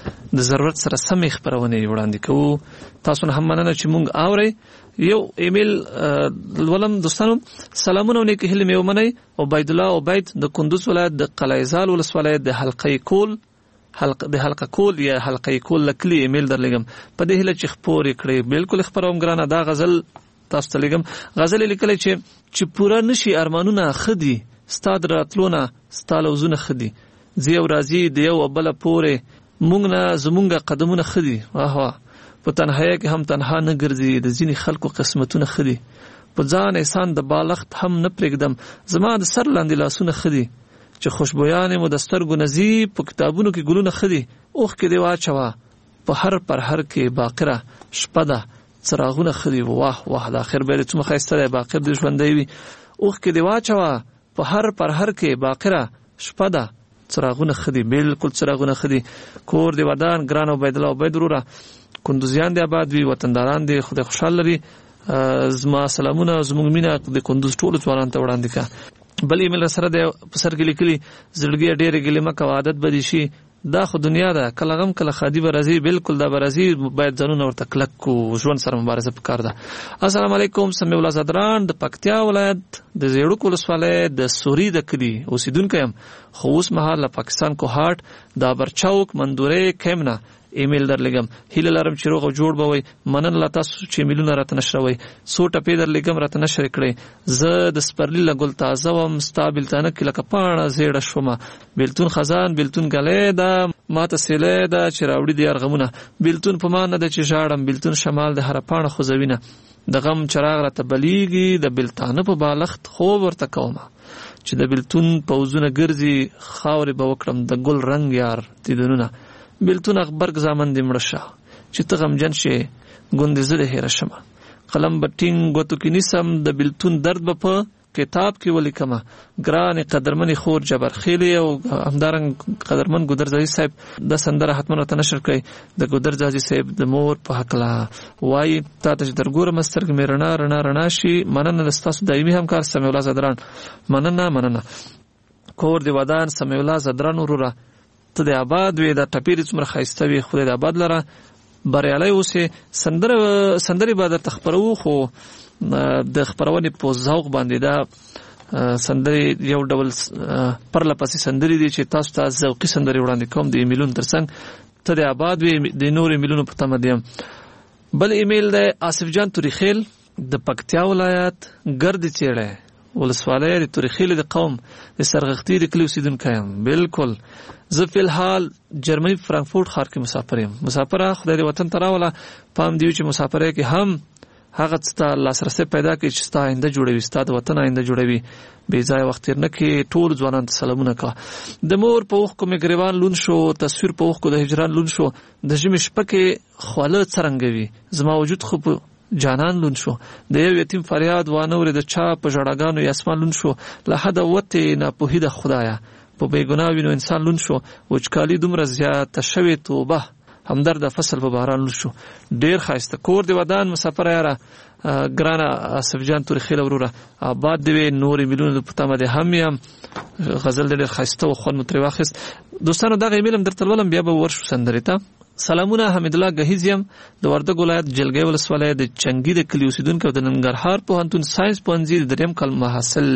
Speaker 10: د ضرورت سره سم خبرونه وړاندې کوو. تاسو هم مننه چې موږ اوري. یو ایمیل ولم دوستانو سلامونه نیک هیله مې ومنئ. عبید الله عبید د کندوز ولایت د قلعهزال ولسوالۍ د حلقه کول یا حلقه کول لکلی ایمیل درلګم په دې هله چې خبرې کړې بالکل خبروم ګرانه دا غزل تاسو ته لګم. غزل لیکل چې پورا نشي ارمانونه خدي ستاد راتلونه ستالوزونه خدي زیو راضی دیو بل پوره مونږ نه زمونږه قدمونه خدي. واه په تنهایی کې هم تنها نه ګرځي د ځینی خلکو قسمتونه خدي په ځان احسان د بالغت هم نه پرېږدم زما د سر لاندې لاسونه خدي چې خوشبویانې مو د سترګو نزی په کتابونو کې ګلونه خدي اوخ کې دی واچوا په هر پر هر کې باقره شپه ده څراغونه خدي. واه د اخر بیره څومره ښایسته دی باقر د ژوندی وي اوخ کې دی واچوا په هر پر هر کې باقره شپه ده څراغونه خدي بالکل څراغونه خدي. کور دی ودان ګران عبید الله عبید وروره کندوزیان دی آباد وي وطنداران دی خدای خوشحال لري. زما سلامونه زموږ مینه د کندوز ټولو ځوانانو ته وړاندې کا. بل ایمیل سره د په سر کې لیکلي زړګي ډېرې ګلې مکه عادت بدی شي دا خو دنیا ده کله غم کله خادي برازي بالکل دا برازي باید ځانونه ورته کلک کو ژوند سره مبارزه پکار ده. السلام علیکم سمي الله زدران د پکتیا ولایت د زیړو ولسوالۍ د سوري د کلی اوسیدونکو يم خو اوس مهال پاکستان کو هارت د برچاوک مندوره کیمنا ایمیل درلګم هیله لرم چې روغ او جوړ بوي منن لا تاسو چې ایمیلونه راته نشروي سو ټپې درلګم راته نشر کړي زه د سپرلی لګول تازه وم ستابل تنه کې لکه پاڼه زیړه شومه بیلتون خزان بیلتون غلې دا ماته سیلې دا چې راوړي دی ارغمونه بیلتون په مان د چې ژاړم بیلتون شمال د هر پاڼه خوځوینه د غم چراغ راته بلیږي د بیلتانه په بالښت خوب ورته کومه چې د بیلتون پوزونه ګرځي خاورې به وکړم د ګل رنگ یار دیدنونه بیلتون اخبرګ زامن دې مړشه چې ته غمجن شې ګوندې زه دې هېره شمه قلم به ټینګ ګوتو کې نیسم د بېلتون درد به په کتاب کې ولیکمه ګرانې قدرمنې خور جبر خیلې او همدارنګ قدرمن ګودرزادي صاحب د سندره حتما ورته نشر کړئ د ګودرزادي صاحب د مور په هکله وایي تا ته چې درګورم سترګې مې رڼا رڼا رڼا شي مننه د ستاسو دایمي همکار سمیع الله زدران مننه کور د ودان سمیع الله زدران وروره ته د آباد وې د ټپېرې څومره ښایسته وې خدای د آباد لره بریالی اوسې سندرې به درته خپروو خو د خپرونې په ذوق باندې دا سندرې یو ډول پرله پسې سندرې دي چې تاسو ته ذوقي سندرې وړاندې کوم د ایمیلونو ترڅنګ ته د آباد وې د نور ایمیلونو په تمه دیم بل ایمیل دی آصف جان توریخیل د پکتیا ولایت ګرد چیړی ولسوالۍ د توریخیل د قوم د سرغښتي د کلي اوسېدونکی یم بالکل زه فی الحال جرمني فرانکفورت ښار کې مسافر یم مسافره خدای دې وطن ته راوله پام دی چې مسافرۍ کې هم هغه ستا لاسرسی پیدا کړي چې ستا آینده جوړوي ستا د وطن آینده جوړوي بې ځایه وخت تېر نه کړي ټول ځوانانو ته سلامونه کوه د مور په اوښکو مې ګریوان لون شو تصویر په اوښکو د هجران لون شو د ژمي شپه کې خوله څرنګه وي زما وجود خو په جانان لون شو د یو یتیم فریاد وانه ورې د چا په ژړاګانو یې اسمان لون شو له حده وتې ناپوهي د خدایه په بېګناه وینو انسان لون شو وچکالي دومره زیاته شوې توبه همدرد فصل په باران لون شو ډیر ښایسته کور د ودان مسافر یاره ګرانه آصف جان توریخیل وروره آباد دی نورې میلیونو په تمه دی هم یم غزل ډېر ښایسته و خوند مو ترې واخیست دوستانو دغه ایمیل هم درته لولم بیا به ورشو سندرې ته سلامونه حمید الله گهیز یم د وردګ ولایت جلګۍ ولسوالۍ د چنګي د کلي اوسېدونکی او د ننګرهار پوهنتون ساینس پوهنځي د دریم کال محصل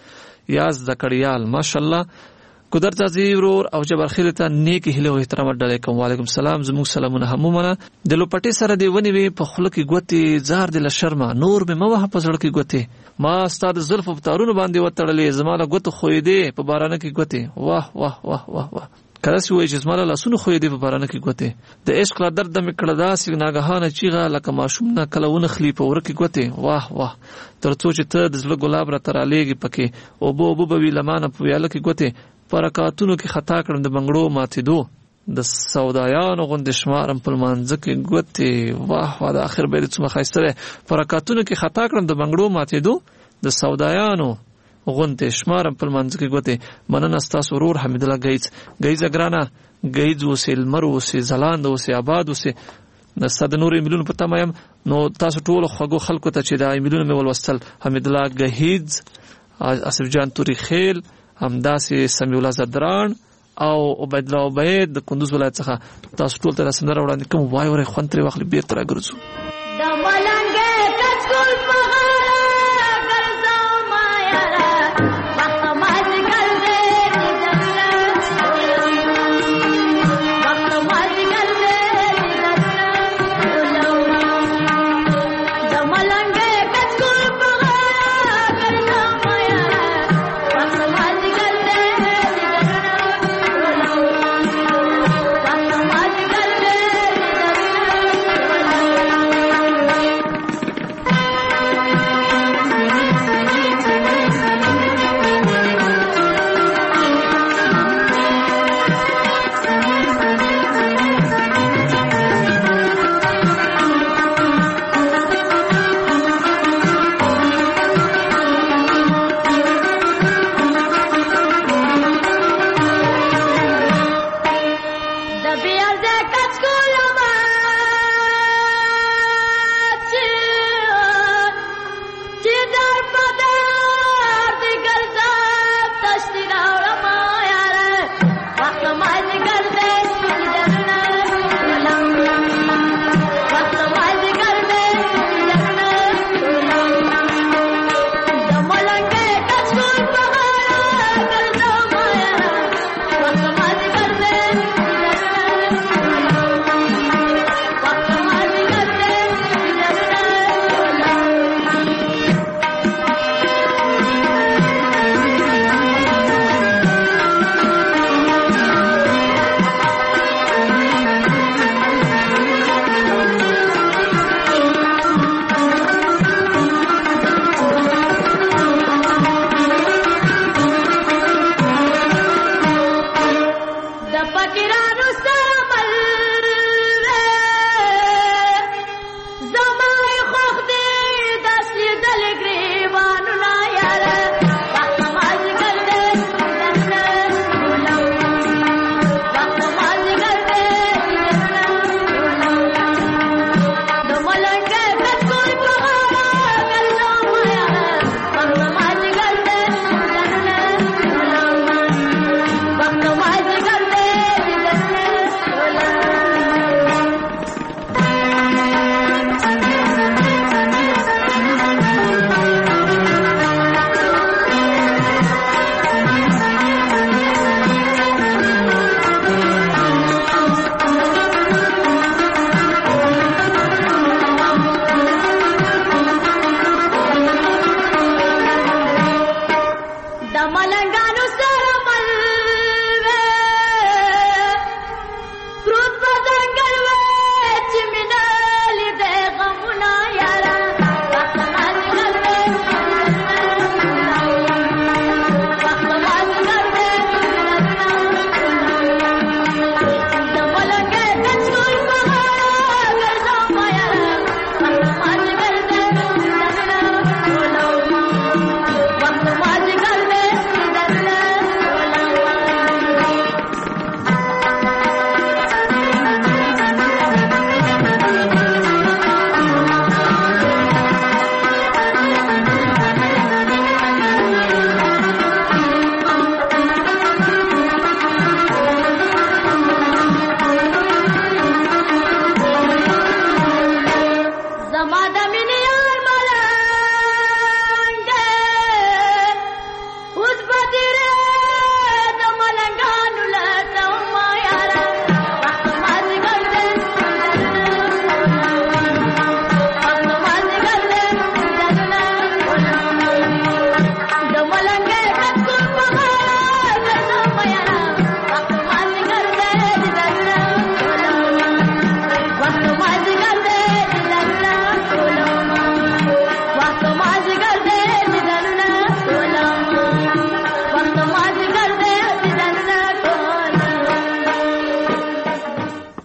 Speaker 10: یا زده کړیال ماشاءالله ګودرزادي ورور او جبر خیل ته نیک هیله او احترام ډالۍ کوم وعلیکم السلام زموږ سلامونه هم ومنه د لوپټې سره دی ونی وي په خوله کې ګوتې زار د لشرما نور به مو په زړه کې ګوتې ما ستاد زلف په تارونو باندې وتړلې زماله ګوت خوې دی په بارانه کې ګوتې واه واه واه واه واه کله چې وای چې زماله لاسونه خوې دی په بارانه کې ګوتې د عشق لا درد مې کړه داسې ناګهانه چیغه لکه ماشوم نه کله ونه خلی په ور کې ګوتې واه واه ترڅو چې ته د زړه ګلاب را ترالېږي پکې او بو به وی لمانه په ویاله کې ګوتې پرکاتونو کې خطا کړم د بنگړو ماتېدو د سودایانو غوندې شمارم په لمانځه کې ګوتې واه واه د اخر بیت څومره ښایسته دی پرکاتونو کې خطا کړم د بنگړو ماتېدو د سودایانو غوندې شمارم په لمانځه کې ګوتې مننه ستاسو ورور حمید الله ګیځه ګرانه ګیځ اوسې لمر اوسې ځلاند اوسې آباد اوسې د ستا د نورو ایمیلونو په تمه یم نو تاسو ټولو خوږو خلکو ته چې دا ایمیلونه مې ولوستل حمید الله ګهیځ آصف جان توریخیل همداسې سمیع الله زدران او عبید الله عبید د کندوز ولایت څخه تاسو ټول ته سندره وړاندې کوم وای ورې خوند ترې واخلي بیرته راګرځو
Speaker 12: د ملنګ کچکول په غاړه ګرځاو ما یاره وخت مازدیګر دی وخت مازدیګر دی د ملنګ کچکول په غاړه ګرځاو ما یاره وخت مازدیګر دی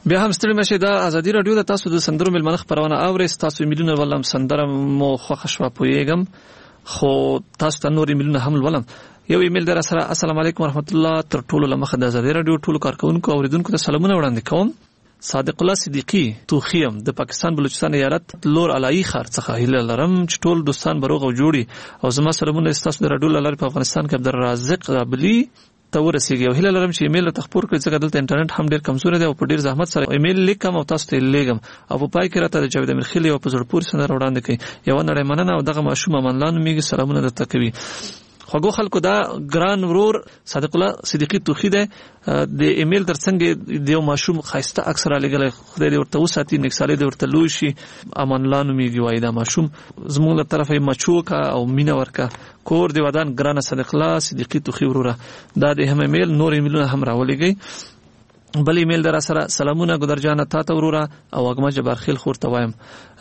Speaker 10: بیا هم ستړي مشه دا ازادي رادیو د تاسو د سندرو ملمنه خبرونه اورئ. تاسو ایمیلونه ولم سندره مو خوښ شوه پوهیږم، خو تاسو ته نور ایمیلونه هم ولم. یو ایمیل در سره: السلام علیکم ورحمت الله. تر ټولو لمخه د ازادي رادیو ټولو کارکونکو او اوریدونکو ته سلامونه وړاندې کوم. صادق الله صدیقی توخیم د پاکستان بلوچستان ایالت لور علای خار څخه هیله لرم چې ټول دوستان بروغ او جوړي او زما سلامونه تاسو د رادیو لاره په افغانستان کې عبدالرازق رابلی ته ورسیږي. او هیله لرم چې ایمیل ته خبر کړئ ځکه دلته انټرنیټ هم ډیر کمزور دی او په ډیر زحمت سره ایمیل لیکم او تاسو ته لیږم. او په پای کې راته د جاوید امیر خیلی او په زړه پورې سندره وړاندې کړئ. یو نړۍ مننه او دغه ماشوم امان الله نومیږي. سلامونه درته کوي. خوږو خلکو دا ګران ورور صادق الله صدیقی توخی دی د ایمیل ترڅنګ د یو ماشوم خاصه اکثر لګل خدای دې ورته وساتي نکساله دې ورته لوي شي. امان الله نومیږي وای دا ماشوم زموږ له طرفه مچوکا او مینا ورکا کور دی ودان ګران صادق الله صدیقی توخی وروره. دا د هم ایمیل نور ایمیلونه هم راولېږي. بل ایمیل در سره: سلامونه ګدرجان تا ته وروره او اګما جبار خیل خور ته وایم.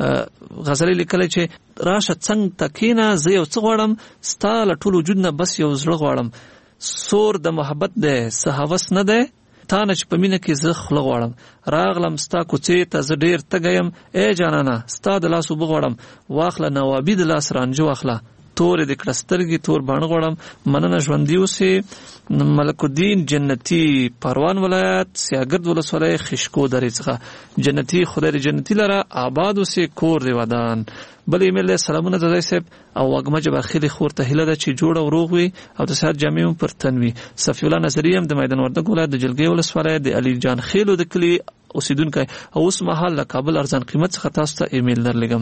Speaker 10: غزل لیکل چې راشه څنګه تکینا زه یو څه غواړم ستا له ټول وجود نه بس یو زړه غواړم سور د محبت ده سهوس نه ده تا نه چې په مینه کې زه خله غواړم راغلم ستا کوڅې ته زه ډیر تګیم ای جانانه ستا د لاس وب غواړم واخله نوابي د لاس رانجو واخله تور د کلسترګي تور باڼه غواړم مننه ژوندۍ اوسې. ملک الدین جنتی پروان ولایت سیاګرد ولسوالۍ خشکو درې څخه جنتی خدای دې جنتی لره آباد اوسې کور دی ودان. بل ایمیل: سلامونه زدای صاحب او اګما جبار خیلی خور ته هیله ده چې جوړ او روغ وي او د صحت جامع پر تنوي. صفی الله نظری هم د میدان وردګ ولایت د جلګي ولسوالۍ د علی جان خیلو د کلی اوسیدونکو او اوس مهال له کابل ارزان قیمت څخه تاسو ته ایمیل درلګم.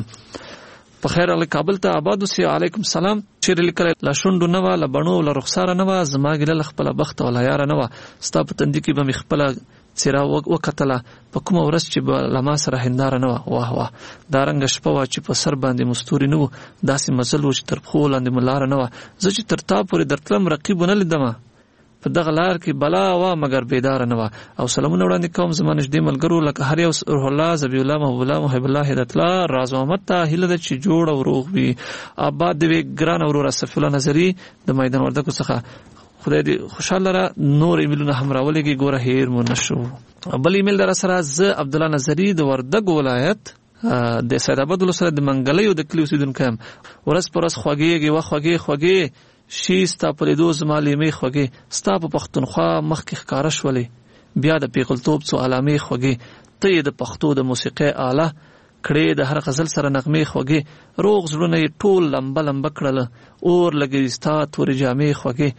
Speaker 10: په خیر الله کابل ته آباد اوسې. علیکم سلام. چیرې لیکل لا شوندو نه و لا بڼو لا رخساره نه و زما ګل خپل بخت ولا یار نه و ستا په تندې کې به مې خپل چیرې وکتله په کومه ورځ چې به لما سره هنداره نه و. واه واه دا رنګ شپه وا چې په سر باندې مستوري نه و داسې مزل و چې تر پخو لاندې ملاره نه و زه چې تر تا پورې درتلم رقیب نه لیدم په دغه لار کې بلا وا مگر بیدار نه و. او سلامونه وړاندې کوم زما نږدې ملګرو لکه هر یو روح الله ذبیح الله محبوب الله محب الله هدایت الله راز محمد ته هیله ده چې جوړ او روغ وي آباد دی ګران اورور صفی الله نظری د میدان وردګو څخه خدای دې خوشاله را. نور ایمیلونه هم راولېږي ګوره هیر مو نشو. بل ایمیل در سره: زه عبد الله نظری د وردګ ولایت د سید آباد ولسوالۍ د منګلیو د کلی اوسیدونکی یم. ورځ پر ورځ خوږېږي و خوږې شي ستا په لیدو زما لیمې خوږې ستا په پښتونخوا مخکې ښکاره شولې بیا د پیغلتوب څو علامې خوږې ته یې د پښتو د موسیقۍ آله کړې د هر غزل سره نغمې خوږې روغ زړونه یې ټول لمبه لمبه کړله اور لګوي ستا تورې جامې خوږې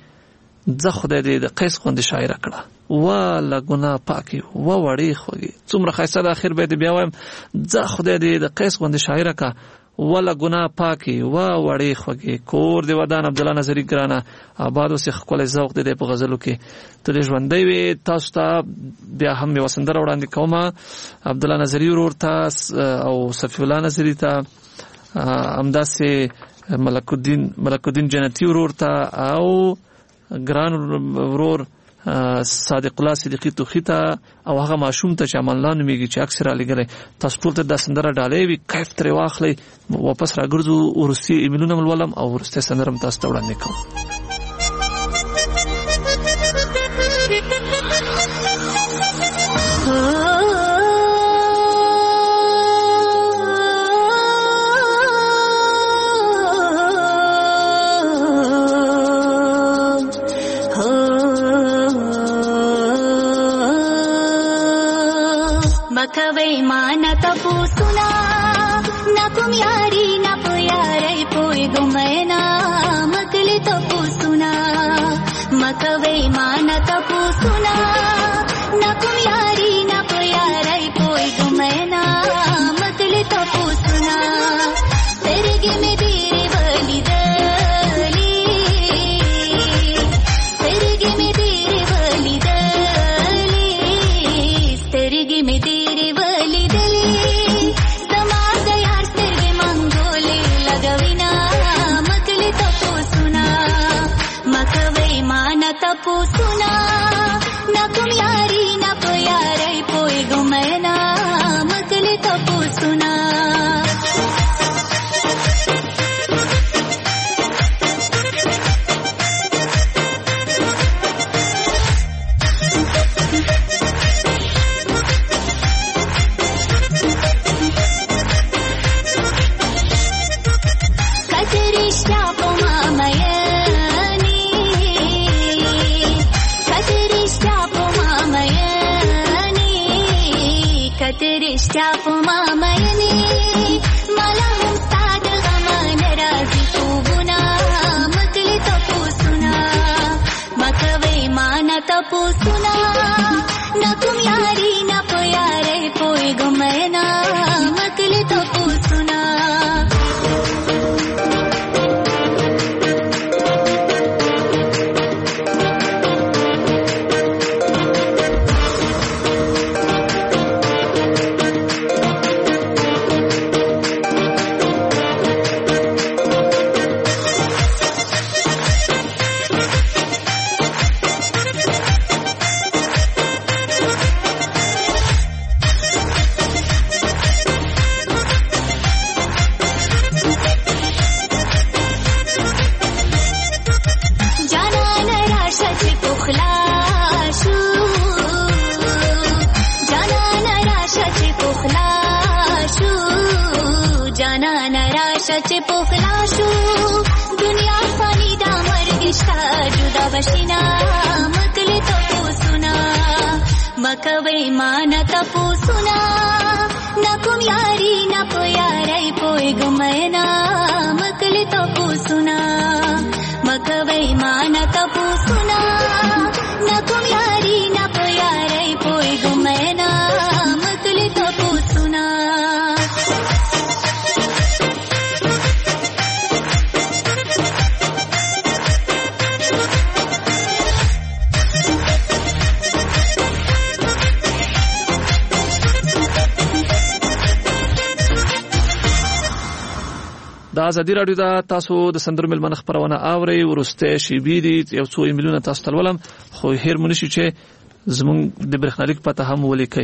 Speaker 10: ځه خدای دې د قیس غوندې شاعره کړه و له ګناه پاکي و وړې خوږې څومره ښایسته د اخر به دې بیا وایم ځه خدای دې د قیس غوندې شاعره کړه ولا ګناه پاکي و وړې خوږې کور دی ودان. عبد الله نظری ګرانه آباد اوسې خپل ذوق دې په غزلو کې ته دې ژوندۍ وي. تاسو ته بیا هم یو سندره وړاندې کوم عبد الله نظری ورور ته او صفی الله نظری ته همداسې ملک الدین جنتی ورور ته او ګران ورور صادق الله صدیقی توخی ته او هغه ماشوم ته چې امان الله نومیږي چې اکثر لګلې تاسو ټول ته د سندره ډالې وي کیف ترې واخلئ واپس راګرځو ورستي ایمیلونه ملولم او ورسته سندره تاسو ته وړاندې کوم.
Speaker 12: मखवै माना तपो सुना ना तुम यारी ना प्यारे पोई गुमैना मकले तपो सुना मखवै माना तपो सुना ना तुम यारी ना प्यारे पोई गुमैना मकले तपो सुना तेरे में तेरे वाली दली तेरे में तेरे वाली दली तेरे में तपो सुना ना तुम यारी ना प्यारे पोई गुमैना मकले तपो सुना راشه چې پوخلا شو دنیا فانی دا مرګ شتا جدا بشینا مکلی تپوسونا مکوي مان تپوسونا نکوم یاری نه په یارای پوي ګمنا مکلی تپوسونا مکوي مان تپوسونا نکوم یاری نه په یارای پوي ګمنا مکلی تپوسونا
Speaker 10: د ازادي رادیو دا تاسو د سندرو ملمن خبرونه اوري ورسته شیبيري یو څو ایمیلونه تاسو تلولم خو هیر مونږ شي چې زمونږ د برخنالیک پته هم ولیکي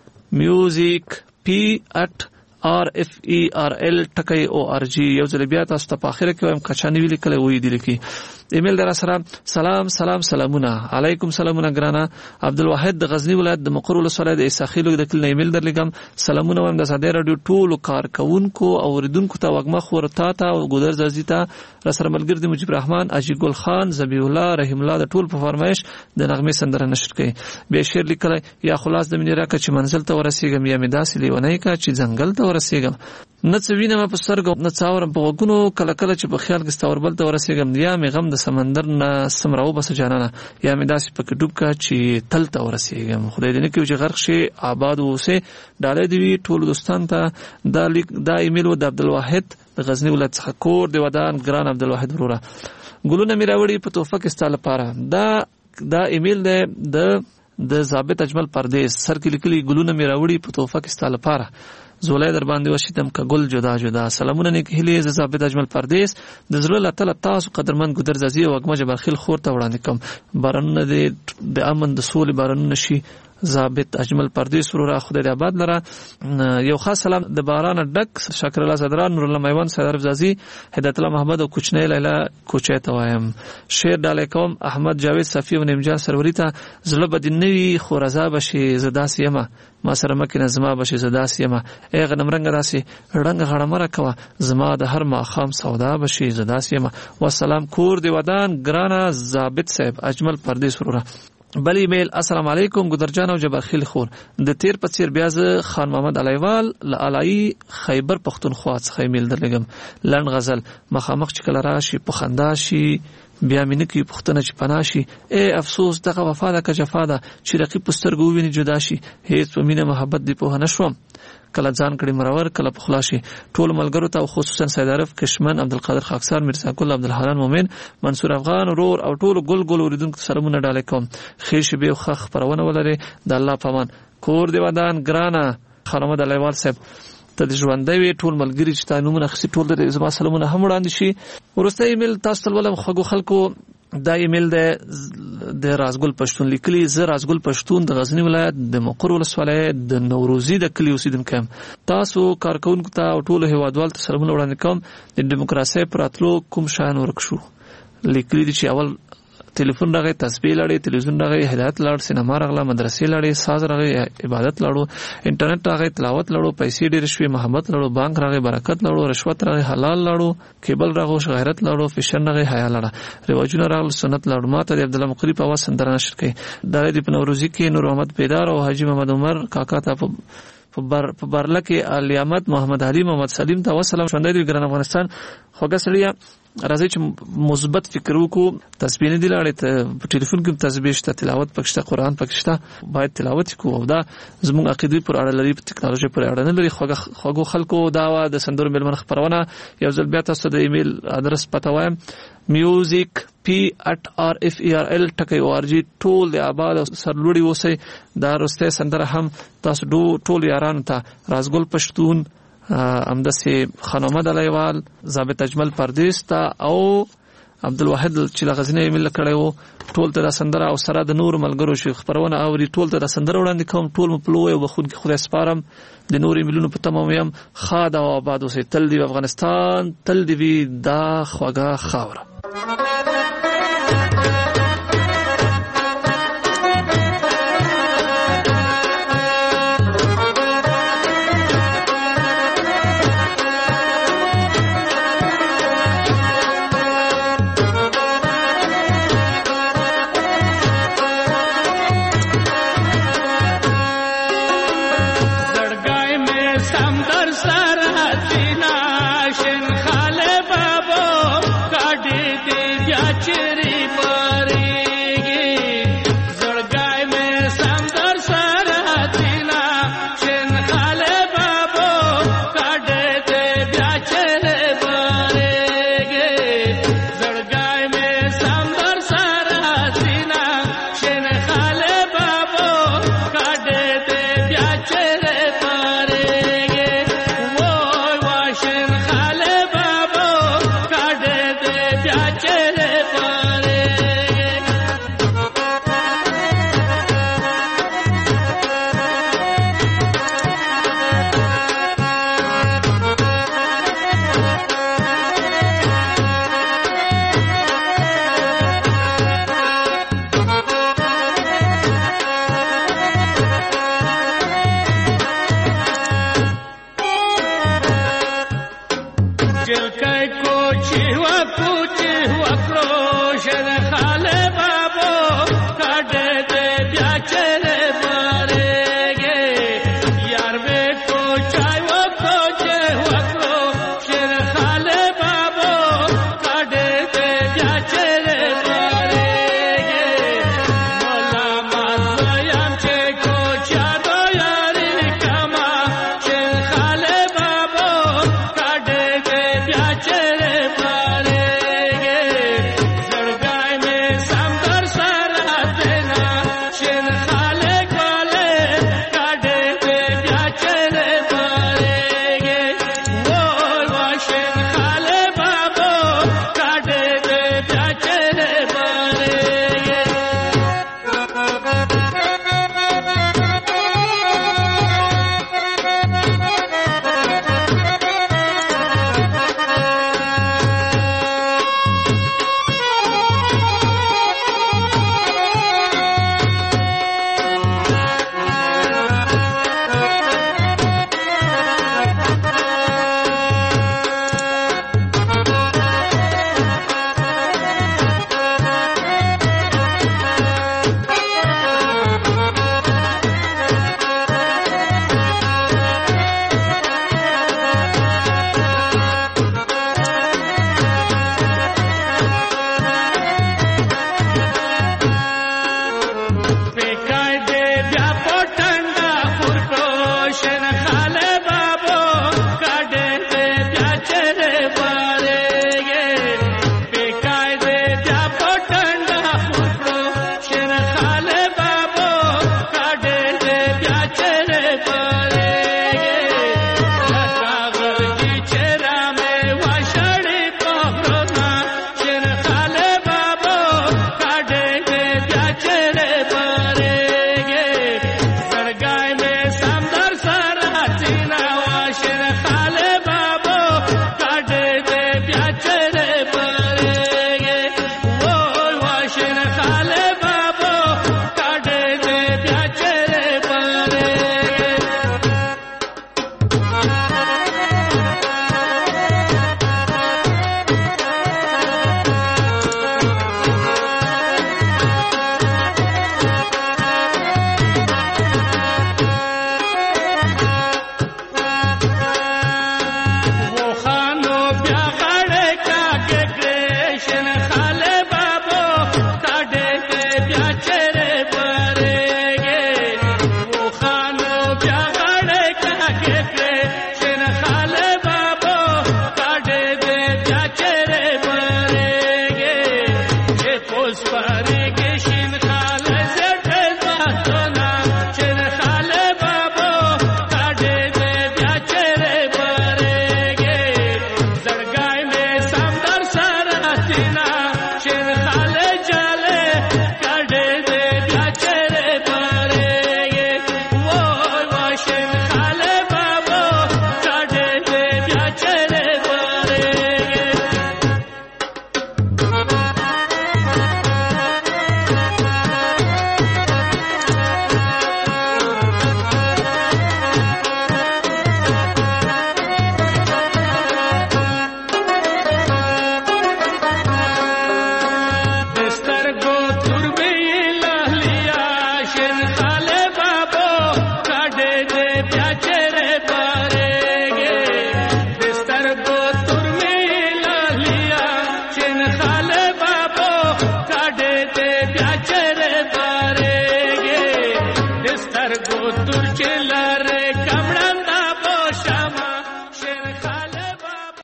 Speaker 10: music@rferl.org یو ځل بیا تاسو ته په اخر کې هم کچاني ویل کله وې دي لیکي ایمیل در سره سلامونه علیکم سلامونه ګرانا عبدالواحد د غزنی ولایت د مقر ولسوالۍ د اساخیلو د کلن ایمیل درلګم سلامونه وایم د ازادي رادیو ټول کارکونکو او اوریدونکو ته وګما خورتا ته او ګودر زازیتا را سره ملګری د مجيب الرحمن اجي ګل خان زبی الله رحیم الله د ټول په فرمایش د نغمه سندره نشر کړي به شعر لیکل یا خلاص د منیرا ک چې منزل ته ورسیږم یا مداسې لیونی کا چې ځنګل ته ورسیږم نه څوینه په سرګو نه څاورم په وګونو کله کله چې په خیال کې ستوربل ته ورسیږم یا می غم د سمندر نه سمراو بس جانانه یا می داسې په ډوب کا چې تل ته ورسیږم خدای دې نه کوي چې غرق شي آباد اوسه ډالې دی ټول دوستان ته دا ایمیل و د عبدالواحد د غزنی ولایت څخه کور دی ودان ګران عبدالواحد وروره ګلونه می راوړي په توفه کې ستاله لپاره دا ایمیل دی د ضابط اجمل پردیس سر کې لیکلي ګلونه می راوړي په توفه کې ستاله لپاره زولای در باندې وشیدم که ګل جدا جدا سلامونه نیک هیلې ز ضابط اجمل پردیس د زړه له تل تاسو قدرمن ګدر زازي او اګمج برخیل خور ته وړاندې کوم بارنه د امن د سولې بارنه شي ضابط اجمل پردیس ورو خدای دې آباد لره یو خاص سلام د باران ډک شکر الله صدران نور الله میوان صدر زازي هدایت الله محمد او کوچنی لیلا کوچه ته وایم شیر ډالې کوم احمد جاوید صفی او نمجان سروری ته زړه بدنوي خو رضا بشي زدا سیمه ما سره مکه نظم بشي زدا سیمه اغه نمرنګ راسي رنګ غړمره کوا زما د هر ماخام سودا بشي زدا سیمه والسلام کور دی ودان ګرانا ضابط صاحب اجمل پردیس ورو بل ایمیل السلام علیکم ګدرجان او جبرخیل خور د تیر پڅیر بیاز خان محمد علیوال لعلی خیبر پختونخوا څخه ایمیل درلګم لند غزل مخامخ چکل راشي پخندا شي بیا مینه کی پختنه چې پناشي اے افسوس دغه وفا ده که جفا ده چې رقیب پسترګو ویني جدا شي هیڅ په مینه محبت دی په نشوم کله ځان کړي مرور کله په خلاصي ټول ملګرو ته خصوصا سید عارف کشمن عبدالقادر خاکسار مرزا ګل عبدالحنان مومن منصور افغان ورور او ټول ګل اوریدونکو سلامونه ډالې کوم خیر شي به خخ پرونه ولري د الله پامان کور دی ودان ګرانا خانمد علیوال صاحب ته د ژوندۍ ټول ملګری چې تاسو نومونه خسي ټول د زما سلامونه هم وړاندې شي ورسته ایمیل تاسو ولهم خلکو دا ایمیل د رازګل پښتون لیکلي ز رازګل پښتون د غزنی ولایت د مقر ولسوالۍ د نوروزی د کلی اوسیدونکو تاسو کارکونکو ته ټول هیوادوال ته سلامونه وړاندې کوم د دیموکراسي پراتلو کوم شان ورکشو لیکلي چې اول ټلیفون راغی تسبیح لړۍ تلویزیون راغی هدایت لړ سینما راغله مدرسې لړۍ ساز راغی عبادت لړو انټرنیټ راغی تلاوت لړو پیسې ډېر شوي محبت لړو بانک راغی برکت لړو رشوت راغی حلال لړو کیبل راغو غیرت لړو فیشن راغی حیا لړه رواجونه راغله سنت لړو ماته د عبد الله مقری په واس سندره نشر کړي د پنوروزی کې نور محمد پیدار او حاجی محمد عمر کاکا ته په برله کې الیامت محمد علي محمد سلیم ته وسلام شوندې د ګران افغانستان خوګه سړیا راځي چې مثبت فکر وکړو تسبیح نه دی لاړې ته په ټلیفون کې تسبیح شته تلاوت پکشته قران پکشته باید تلاوت وکړو دا زموږ عقیده پر اړه لري په ټکنالوژي پر اړه نه لري خوګو خلکو داوا د سندرو ملمن خبرونه یو ځل بیا تاسو د ایمیل ادرس پته وایم music@rferl.org ټول د آباد سرلوړي اوسئ دا رسته سندره هم تاسو ټول یارانو ته رازګل پښتون امدسه خانومد علیوال ضابط اجمل پردیس ته او عبدالواحد چې غزنی ایمیل کړو ټول ته سندره او سره د نور ملګرو شي خبرونه اوري ټول ته سندره وړاندې کوم ټول مپلوي او بخون کې خدای سپارم د نور ایمیلونو په تمام یم خاده او آباد اوسئ تل دی افغانستان تل دی دا خوګه خاوره
Speaker 13: جل کای کوچی و کوچی و کروش خاله